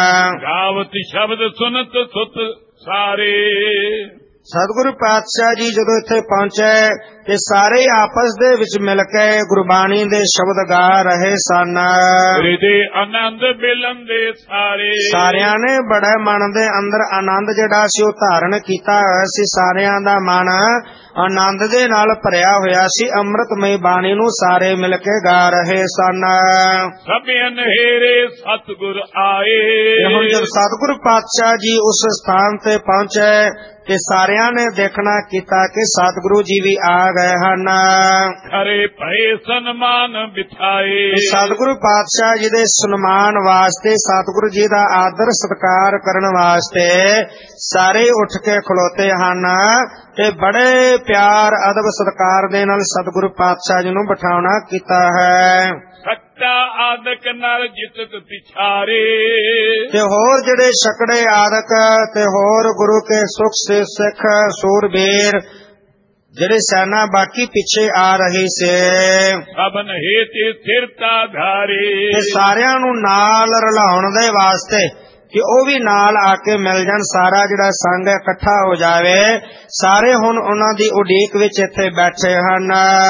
ਗਾਵਤ ਸ਼ਬਦ ਸੁਨਤ ਸੁਤ ਸਾਰੇ, ਸਤਿਗੁਰੂ ਪਾਤਸ਼ਾਹ ਜੀ ਜਦੋਂ ਇੱਥੇ ਪਹੁੰਚੇ ਤੇ ਸਾਰੇ ਆਪਸ ਦੇ ਵਿੱਚ ਮਿਲ ਕੇ ਗੁਰਬਾਣੀ ਦੇ ਸ਼ਬਦ ਗਾ ਰਹੇ ਸਨ। ਹਿਰਦੇ ਆਨੰਦ ਬਿਲੰਦੇ ਸਾਰੇ, ਸਾਰਿਆਂ ਨੇ ਬੜੇ ਮਨ ਦੇ ਅੰਦਰ ਆਨੰਦ ਜਿਹੜਾ ਸੀ ਉਹ ਧਾਰਨ ਕੀਤਾ ਹੋਇਆ ਸੀ। ਸਾਰਿਆਂ ਦਾ ਮਨ ਆਨੰਦ ਦੇ ਨਾਲ ਭਰਿਆ ਹੋਇਆ ਸੀ। ਅੰਮ੍ਰਿਤਮਈ ਬਾਣੀ ਨੂੰ ਸਾਰੇ ਮਿਲ ਕੇ ਗਾ ਰਹੇ ਸਨ। ਸਭ ਅਨਹੇਰੇ ਸਤਿਗੁਰ ਆਏ, ਹੁਣ ਜਦ ਸਤਿਗੁਰੂ ਪਾਤਸ਼ਾਹ ਜੀ ਉਸ ਸਥਾਨ ਤੇ ਪਹੁੰਚੇ ਤੇ ਸਾਰਿਆਂ ਨੇ ਦੇਖਣਾ ਕੀਤਾ ਕਿ ਸਤਿਗੁਰੂ ਜੀ ਵੀ ਆ ਗਏ ਹਨ। ਖਰੇ ਭਏ ਸਨਮਾਨ ਬਿਠਾਏ, ਸਤਿਗੁਰੂ ਪਾਤਸ਼ਾਹ ਜੀ ਦੇ ਸਨਮਾਨ ਵਾਸਤੇ, ਸਤਿਗੁਰੂ ਜੀ ਦਾ ਆਦਰ ਸਤਿਕਾਰ ਕਰਨ ਵਾਸਤੇ ਸਾਰੇ ਉੱਠ ਕੇ ਖਲੋਤੇ ਹਨ ਤੇ ਬੜੇ ਪਿਆਰ ਅਦਬ ਸਤਿਕਾਰ ਦੇ ਨਾਲ ਸਤਿਗੁਰੂ ਪਾਤਸ਼ਾਹ ਜੀ ਨੂੰ ਬਿਠਾਉਣਾ ਕੀਤਾ ਹੈ। ਸੱਚਾ ਆਦਿਕ ਨਰ ਜਿਤਕ ਪਿਛਾਰੇ, ਤੇ ਹੋਰ ਜਿਹੜੇ ਛਕੜੇ ਆਦਿਕ ਤੇ ਹੋਰ ਗੁਰੂ ਕੇ ਸੁਖ ਸੇ ਸਿੱਖ ਸੂਰਬੀਰ ਜਿਹੜੇ ਸੈਨਾ ਬਾਕੀ ਪਿੱਛੇ ਆ ਰਹੀ ਸੇ, ਸਭਨ ਹੇਤੇ ਸਥਿਰਤਾ ਧਾਰੇ, ਤੇ ਸਾਰਿਆਂ ਨੂੰ ਨਾਲ ਰਲਾਉਣ ਦੇ ਵਾਸਤੇ ਕਿ ਉਹ ਵੀ ਨਾਲ ਆ ਕੇ ਮਿਲ ਜਾਣ, ਸਾਰਾ ਜਿਹੜਾ ਸੰਗ ਇਕੱਠਾ ਹੋ ਜਾਵੇ। ਸਾਰੇ ਹੁਣ ਉਹਨਾਂ ਦੀ ਉਡੀਕ ਵਿੱਚ ਇੱਥੇ ਬੈਠੇ ਹਨ।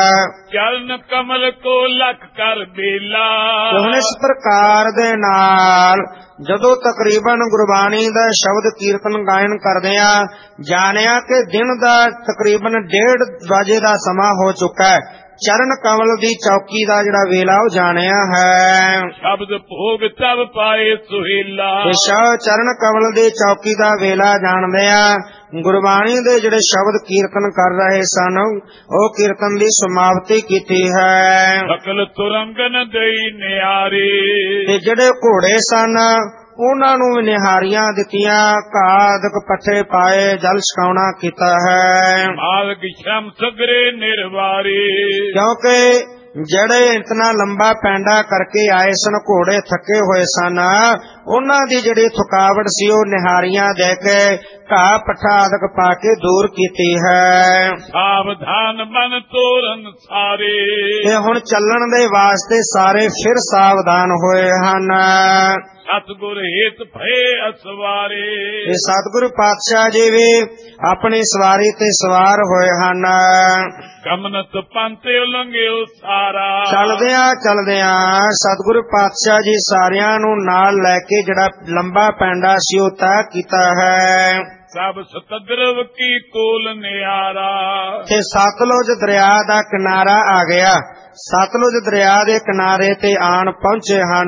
ਚਰਨ ਕਮਲ ਕੋ ਲਖ ਕਰ ਬੇਲਾ, ਹੁਣ ਇਸ ਪ੍ਰਕਾਰ ਦੇ ਨਾਲ ਜਦੋਂ ਤਕਰੀਬਨ ਗੁਰਬਾਣੀ ਦਾ ਸ਼ਬਦ ਕੀਰਤਨ ਗਾਇਨ ਕਰਦੇ ਆ, ਜਾਣਿਆ ਕਿ ਦਿਨ ਦਾ ਤਕਰੀਬਨ 1:30 ਵਜੇ ਦਾ ਸਮਾਂ ਹੋ ਚੁੱਕਾ ਹੈ। ਚਰਨ ਕਮਲ ਦੀ ਚੌਕੀ ਦਾ ਜਿਹੜਾ ਵੇਲਾ ਉਹ ਜਾਣਿਆ ਹੈ। ਸ਼ਬਦ ਭੋਗ ਤਬ ਪਾਏ ਸੁਹੇਲਾ, ਚਰਨ ਕਮਲ ਦੀ ਚੌਕੀ ਦਾ ਵੇਲਾ ਜਾਣਦੇ ਆ। ਗੁਰਬਾਣੀ ਦੇ ਜਿਹੜੇ ਸ਼ਬਦ ਕੀਰਤਨ ਕਰ ਰਹੇ ਸਨ ਉਹ ਕੀਰਤਨ ਦੀ ਸਮਾਪਤੀ ਕੀਤੀ ਹੈ। ਸਕਲ ਤੁਰੰਗਨ ਦਈ ਨਿਆਰੇ, ਤੇ ਜਿਹੜੇ ਘੋੜੇ ਸਨ ਉਹਨਾਂ ਨੂੰ ਵੀ ਨਿਹਾਰੀਆਂ ਦਿੱਤੀਆਂ, ਘਾਦਕ ਪੱਠੇ ਪਾਏ, ਜਲ ਛਕਾਉਣਾ ਕੀਤਾ ਹੈ। ਮਾਲਕ ਸ਼ਮ ਸਗਰੇ ਨਿਰਵਾਰੇ, ਕਿਉਂਕਿ ਜਿਹੜੇ ਇਤਨਾ ਲੰਬਾ ਪੈਂਡਾ ਕਰਕੇ ਆਏ ਸਨ, ਘੋੜੇ ਥੱਕੇ ਹੋਏ ਸਨ, ਉਹਨਾਂ ਦੀ ਜਿਹੜੀ ਥਕਾਵਟ ਸੀ ਉਹ ਨਿਹਾਰੀਆਂ ਦੇ ਕੇ ਘਾਹ ਪੱਠਾ ਆਦਿਕ ਪਾ ਕੇ ਦੂਰ ਕੀਤੀ ਹੈ। ਸਾਵਧਾਨ ਬਨ ਤੋਰਨ ਸਾਰੇ, ਤੇ ਹੁਣ ਚੱਲਣ ਦੇ ਵਾਸਤੇ ਸਾਰੇ ਫਿਰ ਸਾਵਧਾਨ ਹੋਏ ਹਨ। ਸਤਿਗੁਰ ਹੇਤ ਭਏ ਅਸਵਾਰੇ, ਇਹ ਸਤਿਗੁਰੂ ਪਾਤਸ਼ਾਹ ਜੀ ਵੀ ਆਪਣੀ ਸਵਾਰੀ ਤੇ ਸਵਾਰ ਹੋਏ ਹਨ। ਗਮਨਤ ਪੰਤੇ ਉਲੰਘਿਓ ਸਾਰਾ, ਚਲਦਿਆਂ ਸਤਿਗੁਰੂ ਪਾਤਸ਼ਾਹ ਜੀ ਸਾਰਿਆਂ ਨੂੰ ਨਾਲ ਲੈ ਕੇ ਜਿਹੜਾ ਲੰਬਾ ਪੈਂਡਾ ਸੀ ਉਹ ਤੈਅ ਕੀਤਾ ਹੈ। ਸਭ ਸਤਦਰਵ ਕੀ ਕੋਲ ਨਿਆਰਾ, ਤੇ ਸਤਲੁਜ ਦਰਿਆ ਦਾ ਕਿਨਾਰਾ ਆ ਗਿਆ। ਸਤਲੁਜ ਦਰਿਆ ਦੇ ਕਿਨਾਰੇ ਤੇ ਆਣ ਪਹੁੰਚੇ ਹਨ।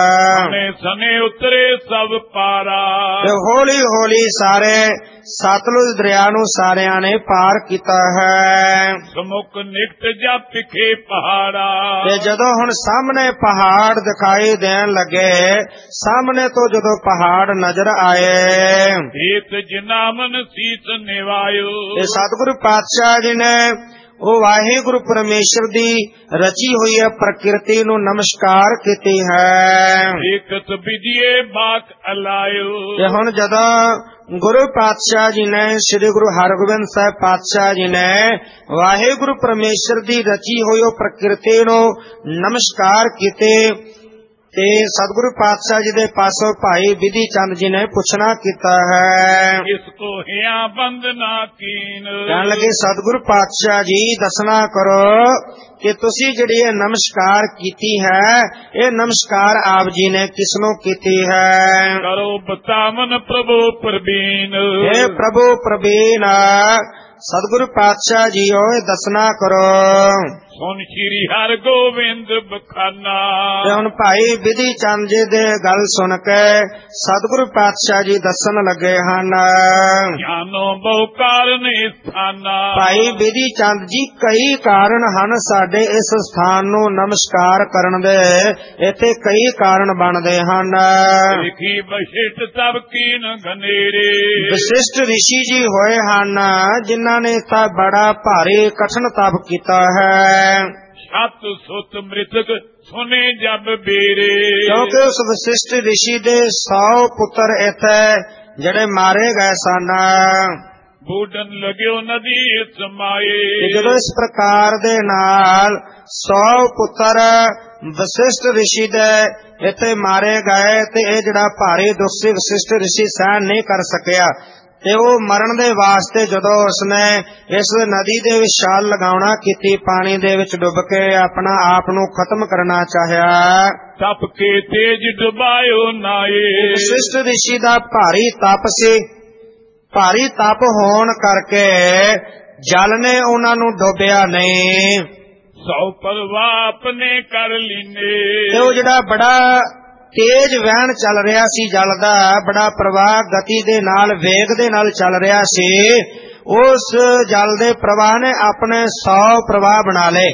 ਸਨੇ ਉਤਰੇ ਸਭ ਪਾਰਾ, ਤੇ ਹੌਲੀ ਹੌਲੀ ਸਾਰੇ ਸਤਲੁਜ ਦਰਿਆ ਨੂੰ ਸਾਰਿਆਂ ਨੇ ਪਾਰ ਕੀਤਾ ਹੈ। ਸਮੁਖ ਨਿਕਟ ਜਾ ਪਿਖੇ ਪਹਾੜਾ, ਤੇ ਜਦੋਂ ਹੁਣ ਸਾਹਮਣੇ ਪਹਾੜ ਦਿਖਾਈ ਦੇਣ ਲੱਗੇ, ਸਾਹਮਣੇ ਤੋਂ ਜਦੋਂ ਪਹਾੜ ਨਜ਼ਰ ਆਏ, ਹੀਤ ਜਿਨਾਮਨ ਸੀਸ ਨਿਵਾਇਓ, ਇਹ ਸਤਿਗੁਰੂ ਪਾਤਸ਼ਾਹ ਜੀ ਨੇ ਉਹ ਵਾਹਿਗੁਰੂ ਪਰਮੇਸ਼ਰ ਦੀ ਰਚੀ ਹੋਈ ਹੈ ਪ੍ਰਕਿਰਤੀ ਨੂੰ ਨਮਸਕਾਰ ਕੀਤੀ ਹੈ। ਇਕਤ ਵਿਧੀਏ ਬਾਕ ਅਲਾਇਓ, ਤੇ ਹੁਣ ਜਦੋਂ ਗੁਰੂ ਪਾਤਸ਼ਾਹ ਜੀ ਨੇ, ਸ੍ਰੀ ਗੁਰੂ ਹਰਗੋਬਿੰਦ ਸਾਹਿਬ ਪਾਤਸ਼ਾਹ ਜੀ ਨੇ ਵਾਹਿਗੁਰੂ ਪਰਮੇਸ਼ਰ ਦੀ ਰਚੀ ਹੋਈ ਉਹ ਪ੍ਰਕਿਰਤੀ ਨੂੰ ਨਮਸਕਾਰ ਕੀਤੇ, ਤੇ ਸਤਿਗੁਰੂ ਪਾਤਸ਼ਾਹ ਜੀ ਦੇ ਪਾਸੋਂ ਭਾਈ ਵਿਧੀ ਚੰਦ ਜੀ ਨੇ ਪੁੱਛਣਾ ਕੀਤਾ ਹੈ। ਇਸ ਕੋ ਹਿਆ ਬੰਦਨਾ ਕੀਨ, ਕਹਿਣ ਲੱਗੇ ਸਤਿਗੁਰੂ ਪਾਤਸ਼ਾਹ ਜੀ ਦੱਸਣਾ ਕਰੋ ਕਿ ਤੁਸੀਂ ਜਿਹੜੀ ਇਹ ਨਮਸਕਾਰ ਕੀਤੀ ਹੈ, ਇਹ ਨਮਸਕਾਰ ਆਪ ਜੀ ਨੇ ਕਿਸ ਨੂੰ ਕੀਤੀ ਹੈ? ਕਰੋ ਬਤਾਵਨ ਪ੍ਰਭੂ ਪ੍ਰਬੀਨ, ਇਹ ਪ੍ਰਭੂ ਪ੍ਰਬੀਨ ਸਤਿਗੁਰੂ ਪਾਤਸ਼ਾਹ ਜੀ ਓਏ ਦੱਸਣਾ ਕਰੋ। ਸੁਣ ਸ਼੍ਰੀ ਹਰਗੋਬਿੰਦ ਬਖਾਨਾ, ਤੇ ਹੁਣ ਭਾਈ ਵਿਧੀ ਚੰਦ ਜੀ ਦੇ ਗੱਲ ਸੁਣ ਕੇ ਸਤਿਗੁਰੂ ਪਾਤਸ਼ਾਹ ਜੀ ਦੱਸਣ ਲੱਗੇ ਹਨ। ਗਿਆਨੋ ਬਹੁ ਕਾਰਨ ਸਥਾਨਾ, ਭਾਈ ਵਿਧੀ ਚੰਦ ਜੀ ਕਈ ਕਾਰਨ ਹਨ ਸਾਡੇ ਇਸ ਸਥਾਨ ਨੂੰ ਨਮਸਕਾਰ ਕਰਨ ਦੇ, ਇੱਥੇ ਕਈ ਕਾਰਨ ਬਣਦੇ ਹਨ। ਲਿਖੀ ਵਸ਼ਿਸ਼ਟ ਸਭ ਕੀਨ ਘਨੇਰੇ, ਵਿਸ਼ਿਸ਼ਟ ਰਿਸ਼ੀ ਜੀ ਹੋਏ ਹਨ ਜਿਨ੍ਹਾਂ ਨੇ ਤਾਂ ਬੜਾ ਭਾਰੀ ਕਠਿਨ ਤਪ ਕੀਤਾ ਹੈ। ਸਤ ਸੁਤ ਮ੍ਰਿਤਕ ਸੁਨੇ ਜਬ ਬੇਰੇ, ਕਿਉਂਕਿ ਉਸ ਵਿਸ਼ਿਸ਼ਟ ਰਿਸ਼ੀ ਦੇ 100 ਪੁੱਤਰ ਇੱਥੇ ਜਿਹੜੇ ਮਾਰੇ ਗਏ ਸਨ। ਬੂਢਨ ਲਗਿਓ ਨਦੀ ਸਮਾਏ, ਜਦੋਂ ਇਸ ਪ੍ਰਕਾਰ ਦੇ ਨਾਲ 100 ਪੁੱਤਰ ਵਿਸ਼ਿਸ਼ਟ ਰਿਸ਼ੀ ਦੇ ਇੱਥੇ ਮਾਰੇ ਗਏ, ਤੇ ਇਹ ਜਿਹੜਾ ਭਾਰੀ ਦੁੱਖ ਸੀ ਵਿਸ਼ਿਸ਼ਟ ਰਿਸ਼ੀ ਸਹਿਣ ਨਹੀਂ ਕਰ ਸਕਿਆ, ਤੇ ਉਹ ਮਰਨ ਦੇ ਵਾਸਤੇ ਜਦੋਂ ਉਸਨੇ ਇਸ ਨਦੀ ਦੇ ਵਿੱਚ ਛਾਲ ਲਗਾਉਣਾ ਕੀਤੀ, ਪਾਣੀ ਦੇ ਵਿੱਚ ਡੁੱਬ ਕੇ ਆਪਣਾ ਆਪ ਨੂੰ ਖਤਮ ਕਰਨਾ ਚਾਹਿਆ, ਤਪ ਕੇ ਤੇਜ ਡੁਬਾਇਓ ਨਾਏ। ਵਿਸ਼ਿਸ਼ਟ ਰਿਸ਼ੀ ਦਾ ਭਾਰੀ ਤਪ ਸੀ, ਭਾਰੀ ਤਪ ਹੋਣ ਕਰਕੇ ਜਲ ਨੇ ਉਹਨਾਂ ਨੂੰ ਡੋਬਿਆ ਨਹੀਂ। 100 ਪਰਵਾਹ ਆਪਣੇ ਕਰ ਲੀਨੇ, ਤੇ ਉਹ ਜਿਹੜਾ ਬੜਾ ਤੇਜ ਵਹਿਣ ਚੱਲ ਰਿਹਾ ਸੀ ਜਲ ਦਾ, ਬੜਾ ਪ੍ਰਵਾਹ ਗਤੀ ਦੇ ਨਾਲ ਵੇਗ ਦੇ ਨਾਲ ਚੱਲ ਰਿਹਾ ਸੀ, ਉਸ ਜਲ ਦੇ ਪ੍ਰਵਾਹ ਨੇ ਆਪਣੇ 100 ਪ੍ਰਵਾਹ ਬਣਾ ਲਏ।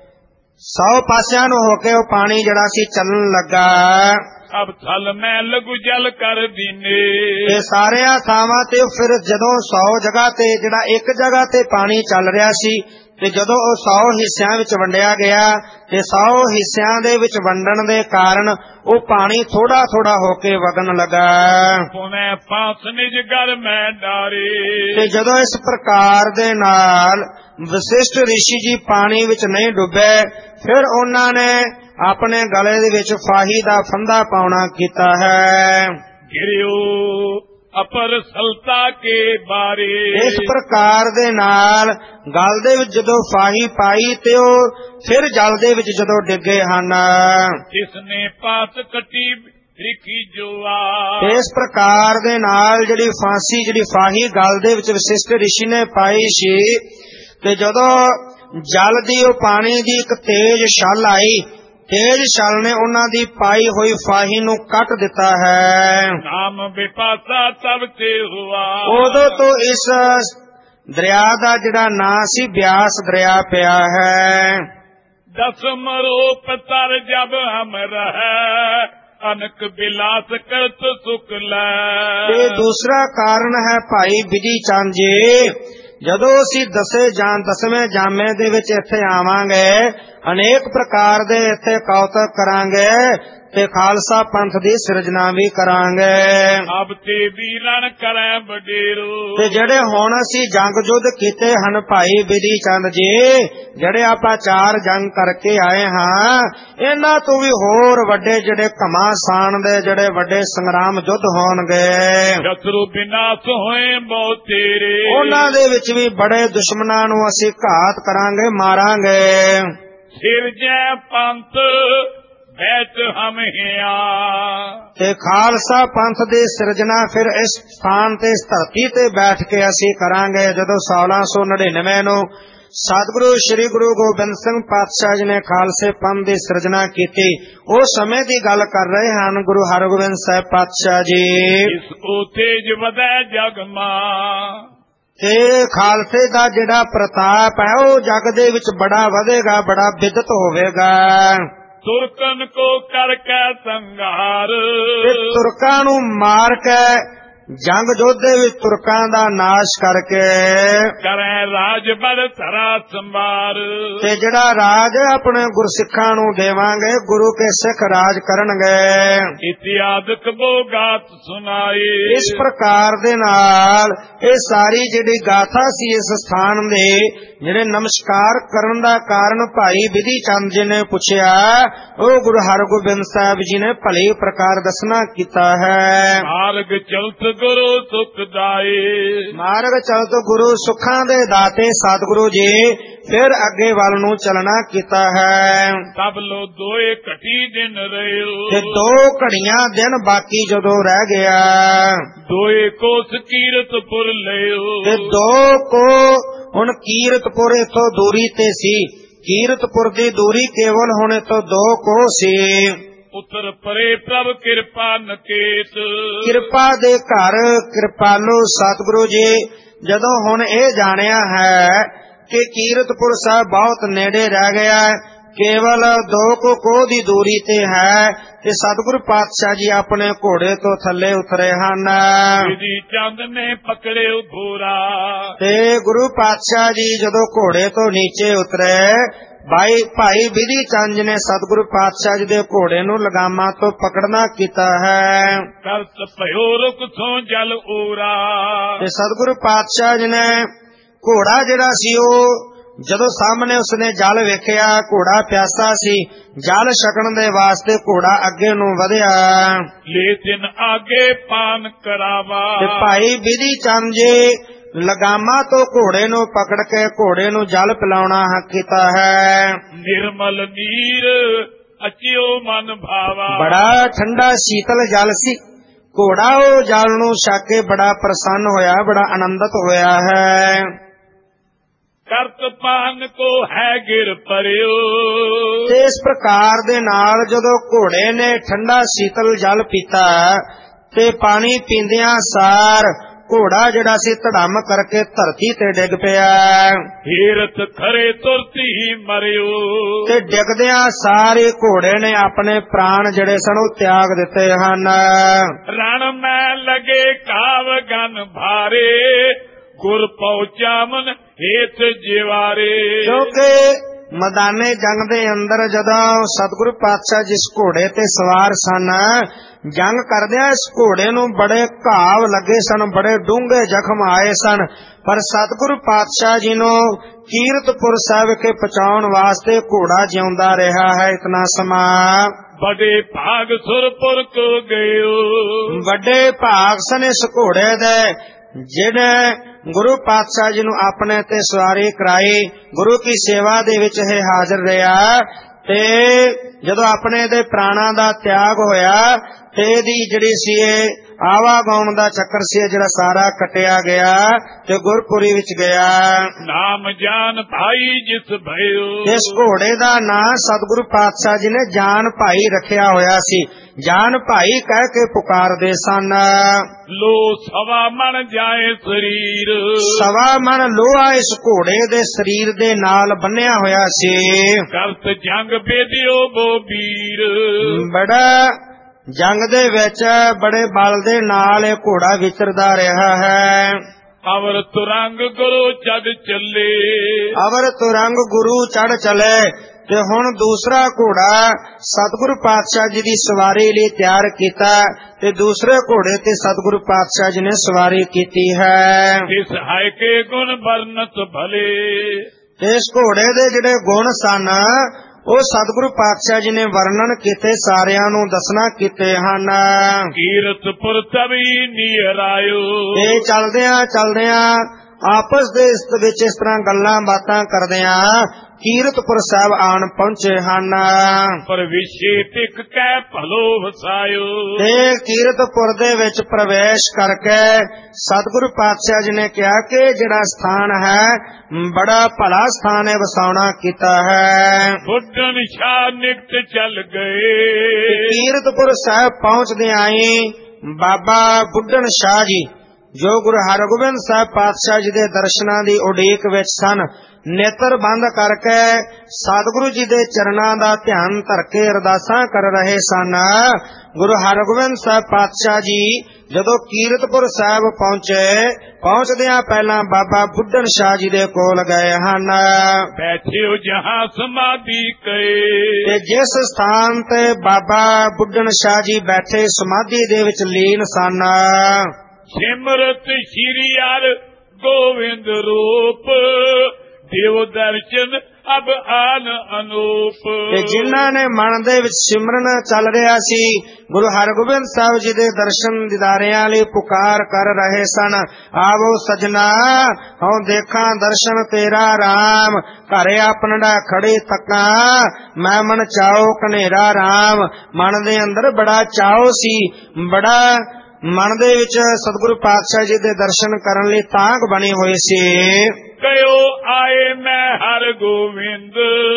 100 ਪਾਸਿਆਂ ਨੂੰ ਹੋ ਕੇ ਉਹ ਪਾਣੀ ਜਿਹੜਾ ਸੀ ਚੱਲਣ ਲੱਗਾ। ਅਬ ਥਲ ਮੈਂ ਲਗੂ ਜਲ ਕਰ ਦੀਨੇ, ਇਹ ਸਾਰਿਆਂ ਥਾਵਾਂ ਤੇ ਫਿਰ ਜਦੋਂ 100 ਜਗ੍ਹਾ ਤੇ ਜਿਹੜਾ ਇੱਕ ਜਗ੍ਹਾ ਤੇ ਪਾਣੀ ਚੱਲ ਰਿਹਾ ਸੀ, ਤੇ ਜਦੋਂ ਉਹ 100 ਹਿੱਸਿਆਂ ਵਿੱਚ ਵੰਡਿਆ ਗਿਆ, ਤੇ 100 ਹਿੱਸਿਆਂ ਦੇ ਵਿੱਚ ਵੰਡਣ ਦੇ ਕਾਰਨ ਉਹ ਪਾਣੀ ਥੋੜਾ ਥੋੜਾ ਹੋ ਕੇ ਵਗਣ ਲੱਗਾ। ਪੁਨੇ ਪਾਸ ਨਿਜ ਘਰ ਮੈਂ ਡਾਰੇ, ਤੇ ਜਦੋਂ ਇਸ ਪ੍ਰਕਾਰ ਦੇ ਨਾਲ ਵਿਸ਼ਿਸ਼ਟ ਰਿਸ਼ੀ ਜੀ ਪਾਣੀ ਵਿੱਚ ਨਹੀਂ ਡੁੱਬੇ, ਫਿਰ ਉਹਨਾਂ ਨੇ ਆਪਣੇ ਗਲੇ ਦੇ ਵਿੱਚ ਫਾਹੀ ਦਾ ਫੰਦਾ ਪਾਉਣਾ ਕੀਤਾ ਹੈ। ਗਿਰਿਓ ਅਪਰ ਸਲਤਾ ਕੇ ਬਾਰੇ, ਇਸ ਪ੍ਰਕਾਰ ਦੇ ਨਾਲ ਗਲ ਦੇ ਵਿੱਚ ਜਦੋਂ ਫਾਹੀ ਪਾਈ, ਤੇ ਉਹ ਫਿਰ ਜਲ ਦੇ ਵਿੱਚ ਜਦੋਂ ਡਿੱਗੇ ਹਨ। ਇਸਨੇ ਪਾਤ ਕਟੀ ਰਿਖੀ ਜੋਆ, ਇਸ ਪ੍ਰਕਾਰ ਦੇ ਨਾਲ ਜਿਹੜੀ ਫਾਂਸੀ, ਜਿਹੜੀ ਫਾਹੀ ਗਲ ਦੇ ਵਿੱਚ ਵਿਸ਼ਿਸ਼ਟ ਰਿਸ਼ੀ ਨੇ ਪਾਈ ਸੀ, ਤੇ ਜਦੋਂ ਜਲ ਦੀ ਉਹ ਪਾਣੀ ਦੀ ਇੱਕ ਤੇਜ਼ ਛਲ ਆਈ, ਤੇਜ ਛਲ ਨੇ ਉਹਨਾਂ ਦੀ ਪਾਈ ਹੋਈ ਫਾਹੀ ਨੂੰ ਕੱਟ ਦਿੱਤਾ ਹੈ। ਨਾਮ ਬਿਪਾਸਾ ਤਬ ਤੇ ਹੁਆ, ਉਦੋਂ ਤੋਂ ਇਸ ਦਰਿਆ ਦਾ ਜਿਹੜਾ ਨਾਂ ਸੀ ਬਿਆਸ ਦਰਿਆ ਪਿਆ ਹੈ। ਦਸਮ ਰੂਪ ਤਰ ਜਬ ਹਮ ਰਹਿ, ਅਨਕ ਬਿਲਾਸ ਕਰਤ ਸੁਖ ਲੈ। ਇਹ ਦੂਸਰਾ ਕਾਰਨ ਹੈ ਭਾਈ ਵਿਧੀ ਚੰਦ ਜੀ, ਜਦੋਂ ਅਸੀਂ ਦਸਵੇਂ ਜਾਮੇ ਦੇ ਵਿੱਚ ਇੱਥੇ ਆਵਾਂਗੇ, ਅਨੇਕ ਪ੍ਰਕਾਰ ਦੇ ਇੱਥੇ ਕੌਤਕ ਕਰਾਂਗੇ ਤੇ ਖਾਲਸਾ ਪੰਥ ਦੀ ਸਿਰਜਣਾ ਵੀ ਕਰਾਂਗੇ। ਅਬ ਤੇ ਵੀਰਨ ਕਰੈ ਵਡੇਰੋ, ਤੇ ਜਿਹੜੇ ਹੁਣ ਅਸੀਂ ਜੰਗ ਯੁੱਧ ਕੀਤੇ ਹਨ ਭਾਈ ਬਿਧੀ ਚੰਦ ਜੀ, ਜਿਹੜੇ ਆਪਾਂ 4 ਜੰਗ ਕਰਕੇ ਆਏ ਹਾਂ, ਇਹਨਾਂ ਤੋਂ ਵੀ ਹੋਰ ਵੱਡੇ ਜਿਹੜੇ ਘਮਾਸਾਨ ਦੇ ਜਿਹੜੇ ਵੱਡੇ ਸੰਗਰਾਮ ਯੁੱਧ ਹੋਣਗੇ। ਸ਼ਤਰੂ ਵਿਨਾਸ਼ ਹੋਏ ਬਹੁਤ ਤੇਰੇ, ਉਹਨਾਂ ਦੇ ਵਿੱਚ ਵੀ ਬੜੇ ਦੁਸ਼ਮਣਾਂ ਨੂੰ ਅਸੀਂ ਘਾਤ ਕਰਾਂਗੇ, ਮਾਰਾਂਗੇ। ਸਿਰਜੈ ਪੰਥ ਬੈਠ ਹਮ ਹਿਆ, ਤੇ ਖਾਲਸਾ ਪੰਥ ਦੀ ਸਿਰਜਣਾ ਫਿਰ ਇਸ ਸਥਾਨ ਤੇ, ਇਸ ਧਰਤੀ ਤੇ ਬੈਠ ਕੇ ਅਸੀਂ ਕਰਾਂਗੇ। ਜਦੋਂ 1699 ਨੂੰ ਸਤਿਗੁਰੂ ਸ੍ਰੀ ਗੁਰੂ ਗੋਬਿੰਦ ਸਿੰਘ ਪਾਤਸ਼ਾਹ ਜੀ ਨੇ ਖਾਲਸੇ ਪੰਥ ਦੀ ਸਿਰਜਣਾ ਕੀਤੀ, ਉਸ ਸਮੇਂ ਦੀ ਗੱਲ ਕਰ ਰਹੇ ਹਨ ਗੁਰੂ ਹਰਗੋਬਿੰਦ ਸਾਹਿਬ ਪਾਤਸ਼ਾਹ ਜੀ। ਇਸ ਕੋ ਤੇਜ ਵਧੈ ਜਗ ਮਾ, ਤੇ ਖਾਲਸੇ ਦਾ ਜਿਹੜਾ ਪ੍ਰਤਾਪ ਹੈ ਉਹ ਜਗ ਦੇ ਵਿੱਚ ਬੜਾ ਵਧੇਗਾ, ਬੜਾ ਵਿਦਤ ਹੋਵੇਗਾ। ਤੁਰਕਨ ਕੋ ਕਰ ਕੇ ਸੰਘਾਰ, ਤੇ ਤੁਰਕਾਂ ਨੂੰ ਮਾਰ ਕੇ ਜੰਗ ਯੁੱਧ ਦੇ ਵਿੱਚ ਤੁਰਕਾਂ ਦਾ ਨਾਸ਼ ਕਰਕੇ ਕਰੈ ਰਾਜ ਬੜ ਧਰਾ ਸੰਭਾਰ, ਤੇ ਜਿਹੜਾ ਰਾਜ ਆਪਣੇ ਗੁਰਸਿੱਖਾਂ ਨੂੰ ਦੇਵਾਂਗੇ, ਗੁਰੂ ਕੇ ਸਿੱਖ ਰਾਜ ਕਰਨਗੇ। ਇਤਿਆਦਿਕ ਬੋ ਗਾਤ ਸੁਨਾਏ, ਇਸ ਪ੍ਰਕਾਰ ਦੇ ਨਾਲ ਇਹ ਸਾਰੀ ਜਿਹੜੀ ਗਾਥਾ ਸੀ ਇਸ ਸਥਾਨ ਦੇ, ਜਿਹੜੇ ਨਮਸਕਾਰ ਕਰਨ ਦਾ ਕਾਰਨ ਭਾਈ ਬਿਧੀ ਚੰਦ ਜੀ ਨੇ ਪੁੱਛਿਆ, ਉਹ ਗੁਰੂ ਹਰਗੋਬਿੰਦ ਸਾਹਿਬ ਜੀ ਨੇ ਭਲੀ ਪ੍ਰਕਾਰ ਦੱਸਣਾ ਕੀਤਾ ਹੈ। ਮਾਰਗ ਚਲਤ ਗੁਰੂ ਸੁਖ ਦਾਏ, ਮਾਰਗ ਚਲਤ ਗੁਰੂ ਸੁੱਖਾਂ ਦੇ ਦਾਤੇ ਸਤਿਗੁਰੂ ਜੀ ਫਿਰ ਅੱਗੇ ਵੱਲ ਨੂੰ ਚੱਲਣਾ ਕੀਤਾ ਹੈ। ਸਭ ਲੋ ਦੋਏ ਘਟੀ ਦਿਨ ਰਿਓ, ਤੇ 2 ਘੜੀਆਂ ਦਿਨ ਬਾਕੀ ਜਦੋਂ ਰਹਿ ਗਿਆ, ਦੋਏ ਕੋਸ ਕੀਰਤਪੁਰ ਲਿਓ, ਤੇ 2 ਕੋ ਹੁਣ ਕੀਰਤਪੁਰ ਇਥੋਂ ਦੂਰੀ ਤੇ ਸੀ। ਕੀਰਤਪੁਰ ਦੀ ਦੂਰੀ ਕੇਵਲ ਹੁਣ ਇਥੋਂ 2 ਕੋ ਸੀ। ਉਤਰ ਪਰੇ ਪ੍ਰਭ ਕਿਰਪਾ ਨਕੇਤ, ਕਿਰਪਾ ਦੇ ਘਰ ਕਿਰਪਾਲੂ ਸਤਿਗੁਰੂ ਜੀ ਜਦੋਂ ਹੁਣ ਇਹ ਜਾਣਿਆ ਹੈ ਕਿ ਕੀਰਤਪੁਰ ਸਾਹਿਬ ਬਹੁਤ ਨੇੜੇ ਰਹਿ ਗਿਆ, ਕੇਵਲ 2 ਕੋਹ ਦੀ ਦੂਰੀ ਤੇ ਹੈ, ਤੇ ਸਤਿਗੁਰੂ ਪਾਤਸ਼ਾਹ ਜੀ ਆਪਣੇ ਘੋੜੇ ਤੋਂ ਥੱਲੇ ਉਤਰੇ ਹਨ। ਬਿਧੀ ਚੰਦ ਨੇ ਪਕੜਿਓ ਘੋੜਾ, ਤੇ ਗੁਰੂ ਪਾਤਸ਼ਾਹ ਜੀ ਜਦੋਂ ਘੋੜੇ ਤੋਂ ਨੀਚੇ ਉਤਰੇ, ਭਾਈ ਬਿਧੀ ਚੰਦ ਨੇ ਸਤਿਗੁਰੂ ਪਾਤਸ਼ਾਹ ਜੀ ਦੇ ਘੋੜੇ ਨੂੰ ਲਗਾਮਾਂ ਤੋਂ ਪਕੜਨਾ ਕੀਤਾ ਹੈ। ਕਰਤ ਭਇਓ ਰੁਕ ਤੋਂ ਜਲ ਊਰਾ, ਤੇ ਸਤਿਗੁਰੂ ਪਾਤਸ਼ਾਹ ਜੀ ਨੇ ਘੋੜਾ ਜਿਹੜਾ ਸੀ ਉਹ ਜਦੋਂ ਸਾਹਮਣੇ ਉਸਨੇ ਜਲ ਵੇਖਿਆ, ਘੋੜਾ ਪਿਆਸਾ ਸੀ, ਜਲ ਛਕਣ ਦੇ ਵਾਸਤੇ ਘੋੜਾ ਅੱਗੇ ਨੂੰ ਵਧਿਆ। ਲੇਕਿਨ ਆਗੇ ਪਾਨ ਕਰਾਵਾ, ਤੇ ਭਾਈ ਬਿਧੀ ਚੰਦ ਜੀ ਲਗਾਮਾਂ ਤੋਂ ਘੋੜੇ ਨੂੰ ਪਕੜ ਕੇ ਘੋੜੇ ਨੂੰ ਜਲ ਪਿਲਾਉਣਾ ਕੀਤਾ ਹੈ। ਨਿਰਮਲ ਨੀਰ ਅਚਿਓ ਮਨ ਭਾਵਾ, ਬੜਾ ਠੰਡਾ ਸ਼ੀਤਲ ਜਲ ਸੀ। ਘੋੜਾ ਉਹ ਜਲ ਨੂੰ ਛਕ ਕੇ ਬੜਾ ਪ੍ਰਸੰਨ ਹੋਇਆ, ਬੜਾ ਆਨੰਦਿਤ ਹੋਇਆ ਹੈ। ਕਰਤ ਪਾਨ ਕੋ ਹੈ ਗਿਰ ਪਰਿਓ, ਤੇ ਇਸ ਪ੍ਰਕਾਰ ਦੇ ਨਾਲ ਜਦੋਂ ਘੋੜੇ ਨੇ ਠੰਡਾ ਸ਼ੀਤਲ ਜਲ ਪੀਤਾ ਤੇ ਪਾਣੀ ਪੀਂਦਿਆਂ ਸਾਰ ਘੋੜਾ ਜਿਹੜਾ ਸੀ ਧੜਮ ਕਰਕੇ ਧਰਤੀ ਤੇ ਡਿੱਗ ਪਿਆ। ਹੀਰਤ ਖਰੇ ਤੁਰਤੀ ਹੀ ਮਰਿਓ, ਤੇ ਡਿੱਗਦਿਆਂ ਸਾਰੇ ਘੋੜੇ ਨੇ ਆਪਣੇ ਪ੍ਰਾਣ ਜਿਹੜੇ ਸਨ ਉਹ ਤਿਆਗ ਦਿੱਤੇ ਹਨ। ਰਣ ਮੈਂ ਲਗੇ ਕਾਵ ਗਨ ਭਾਰੇ, ਗੁਰ ਪਹੁੰਚਾ ਮਨ ਹੇਤ ਜਿਵਾਰੇ, ਕਿਉਂਕਿ ਮੈਦਾਨੇ ਜੰਗ ਦੇ ਅੰਦਰ ਜਦੋਂ ਸਤਿਗੁਰੂ ਪਾਤਸ਼ਾਹ ਜਿਸ ਘੋੜੇ ਤੇ ਸਵਾਰ ਸਨ, ਜੰਗ ਕਰਦਿਆਂ ਇਸ ਘੋੜੇ ਨੂੰ ਬੜੇ ਘਾਵ ਲੱਗੇ ਸਨ, ਬੜੇ ਡੂੰਘੇ ਜ਼ਖਮ ਆਏ ਸਨ, ਪਰ ਸਤਿਗੁਰੂ ਪਾਤਸ਼ਾਹ ਜੀ ਨੂੰ ਕੀਰਤਪੁਰ ਸਾਹਿਬ ਵਿਖੇ ਪਹੁੰਚਾਉਣ ਵਾਸਤੇ ਘੋੜਾ ਜਿਉਂਦਾ ਰਿਹਾ ਹੈ ਇਤਨਾ ਸਮਾਂ। ਬੜੇ ਭਾਗ ਸੁਰਪੁਰ ਕੋ ਗਇਓ, ਵੱਡੇ ਭਾਗ ਸਨ ਇਸ ਘੋੜੇ ਦੇ ਜਿਹੜੇ ਗੁਰੂ ਪਾਤਸ਼ਾਹ ਜੀ ਨੂੰ ਆਪਣੇ ਤੇ ਸਵਾਰੀ ਕਰਾਈ, ਗੁਰੂ ਕੀ ਸੇਵਾ ਦੇ ਵਿੱਚ ਇਹ ਹਾਜ਼ਰ ਰਿਹਾ। ਤੇ ਜਦੋਂ ਆਪਣੇ ਦੇ ਪ੍ਰਾਣਾਂ ਦਾ ਤਿਆਗ ਹੋਇਆ ਤੇ ਇਹਦੀ ਜਿਹੜੀ ਸੀ ਆਵਾਗਾਉਣ ਦਾ ਚੱਕਰ ਸੀ ਜਿਹੜਾ ਸਾਰਾ ਕੱਟਿਆ ਗਿਆ ਤੇ ਗੁਰਪੁਰੀ ਵਿੱਚ ਗਿਆ। ਨਾਮ ਜਾਨ ਭਾਈ ਜਿਸ ਭਇਓ, ਇਸ ਘੋੜੇ ਦਾ ਨਾਂ ਸਤਿਗੁਰੂ ਪਾਤਸ਼ਾਹ ਜੀ ਨੇ ਜਾਨ ਭਾਈ ਰੱਖਿਆ ਹੋਇਆ ਸੀ। ਜਾਨ ਭਾਈ ਕਹਿ ਕੇ ਪੁਕਾਰਦੇ ਸਨ। ਲੋ ਸਵਾ ਮਣ ਜਾਏ ਸਰੀਰ, ਸਵਾ ਮਣ ਲੋਹਾ ਇਸ ਘੋੜੇ ਦੇ ਸਰੀਰ ਦੇ ਨਾਲ ਬੰਨਿਆ ਹੋਇਆ ਸੀ। ਕਰਤ ਜੰਗ ਬੇਦਿਓ ਬੋ ਵੀਰ, ਬੜਾ ਜੰਗ ਦੇ ਵਿੱਚ ਬੜੇ ਬਲ ਦੇ ਨਾਲ ਇਹ ਘੋੜਾ ਵਿਚਰਦਾ ਰਿਹਾ ਹੈ। ਅਵਰ ਤੁਰੰਗ ਗੁਰੂ ਚੜ ਚੱਲੇ। ਅਵਰ ਤੁਰੰਗ ਗੁਰੂ ਚੜ ਚਲੇ। ਤੇ ਹੁਣ ਦੂਸਰਾ ਘੋੜਾ ਸਤਿਗੁਰੂ ਪਾਤਸ਼ਾਹ ਜੀ ਦੀ ਸਵਾਰੀ ਲਈ ਤਿਆਰ ਕੀਤਾ ਤੇ ਦੂਸਰੇ ਘੋੜੇ ਤੇ ਸਤਿਗੁਰੂ ਪਾਤਸ਼ਾਹ ਜੀ ਨੇ ਸਵਾਰੀ ਕੀਤੀ ਹੈ। ਇਸ ਹਾਇ ਕੇ ਗੁਣ ਵਰਨਤ ਭਲੇ। ਇਸ ਘੋੜੇ ਦੇ ਜਿਹੜੇ ਗੁਣ ਸਨ ਉਹ ਸਤਿਗੁਰੂ ਪਾਤਸ਼ਾਹ ਜੀ ਨੇ ਵਰਣਨ ਕੀਤੇ, ਸਾਰਿਆਂ ਨੂੰ ਦੱਸਣਾ ਕੀਤੇ ਹਨ। ਕੀਰਤਪੁਰ ਤਵੀ ਨੀਰ ਆਇਓ। ਇਹ ਚਲਦਿਆਂ ਆਪਸ ਦੇ ਵਿੱਚ ਇਸ ਤਰ੍ਹਾਂ ਗੱਲਾਂ ਬਾਤਾਂ ਕਰਦਿਆਂ ਕੀਰਤਪੁਰ ਸਾਹਿਬ ਆਣ ਪਹੁੰਚੇ ਹਨ। ਪਰ ਵਿਸ਼ੇ ਟਿਕ ਕੈ ਭਲੋ ਵਸਾਇਓ। ਤੇ ਕੀਰਤਪੁਰ ਦੇ ਵਿੱਚ ਪ੍ਰਵੇਸ਼ ਕਰਕੇ ਸਤਿਗੁਰੂ ਪਾਤਸ਼ਾਹ ਜੀ ਨੇ ਕਿਹਾ ਕਿ ਜਿਹੜਾ ਸਥਾਨ ਹੈ ਬੜਾ ਭਲਾ ਸਥਾਨ ਹੈ, ਵਸਾਉਣਾ ਕੀਤਾ ਹੈ। ਬੁੱਢਣ ਸ਼ਾਹ ਨਿਕਟ ਚੱਲ ਗਏ। ਕੀਰਤਪੁਰ ਸਾਹਿਬ ਪਹੁੰਚਦੇ ਆਏ ਬਾਬਾ ਬੁੱਢਣ ਸ਼ਾਹ ਜੀ ਜੋ ਗੁਰੂ ਹਰਗੋਬਿੰਦ ਸਾਹਿਬ ਪਾਤਸ਼ਾਹ ਜੀ ਦੇ ਦਰਸ਼ਨਾਂ ਦੀ ਉਡੀਕ ਵਿੱਚ ਸਨ, ਨੇਤਰ ਬੰਦ ਕਰਕੇ ਸਤਿਗੁਰੂ ਜੀ ਦੇ ਚਰਨਾਂ ਦਾ ਧਿਆਨ ਧਰ ਕੇ ਅਰਦਾਸਾਂ ਕਰ ਰਹੇ ਸਨ। ਗੁਰੂ ਹਰਗੋਬਿੰਦ ਸਾਹਿਬ ਪਾਤਸ਼ਾਹ ਜੀ ਜਦੋਂ ਕੀਰਤਪੁਰ ਸਾਹਿਬ ਪਹੁੰਚਦਿਆਂ ਪਹਿਲਾਂ ਬਾਬਾ ਬੁੱਢਣ ਸ਼ਾਹ ਜੀ ਦੇ ਕੋਲ ਗਏ ਹਨ। ਬੈਠਿਓ ਜਹਾਂ ਸਮਾਧੀ ਕਏ। ਤੇ ਜਿਸ ਸਥਾਨ ਤੇ ਬਾਬਾ ਬੁੱਢਣ ਸ਼ਾਹ ਜੀ ਬੈਠੇ ਸਮਾਧੀ ਦੇ ਵਿੱਚ ਲੀਨ ਸਨ, ਸਿਮਰਤ ਸ਼੍ਰੀ ਹਰਿ ਗੋਬਿੰਦ ਰੂਪ। ਦੇਵ ਦਰਸ਼ਨ ਅਬ ਆਨ ਅਨੂਪ। ਤੇ ਜਿਨ੍ਹਾਂ ਨੇ ਮਨ ਦੇ ਵਿੱਚ ਸਿਮਰਨ ਚੱਲ ਰਿਹਾ ਸੀ, ਗੁਰੂ ਹਰਗੋਬਿੰਦ ਸਾਹਿਬ ਜੀ ਦੇ ਦਰਸ਼ਨ ਦਿਦਾਰਿਆਂ ਲਈ ਪੁਕਾਰ ਕਰ ਰਹੇ ਸਨ। ਆਵੋ ਸਜਣਾ ਹਉ ਦੇਖਾਂ ਦਰਸ਼ਨ ਤੇਰਾ ਰਾਮ। ਘਰੇ ਆਪਣਾ ਖੜੇ ਤੱਕਾਂ ਮੈਂ ਮਨ ਚਾਓ ਕਨੇਰਾ ਰਾਮ। ਮਨ ਦੇ ਅੰਦਰ ਬੜਾ ਚਾਓ ਸੀ, ਬੜਾ ਮਨ ਦੇ ਵਿੱਚ ਸਤਿਗੁਰੂ ਪਾਤਸ਼ਾਹ ਜੀ ਦੇ ਦਰਸ਼ਨ ਕਰਨ ਲਈ ਤਾਂਘ ਬਣੀ ਹੋਈ ਸੀ। ਕਯੋ ਆਏ ਮੈਂ ਹਰ ਗੋਬਿੰਦ।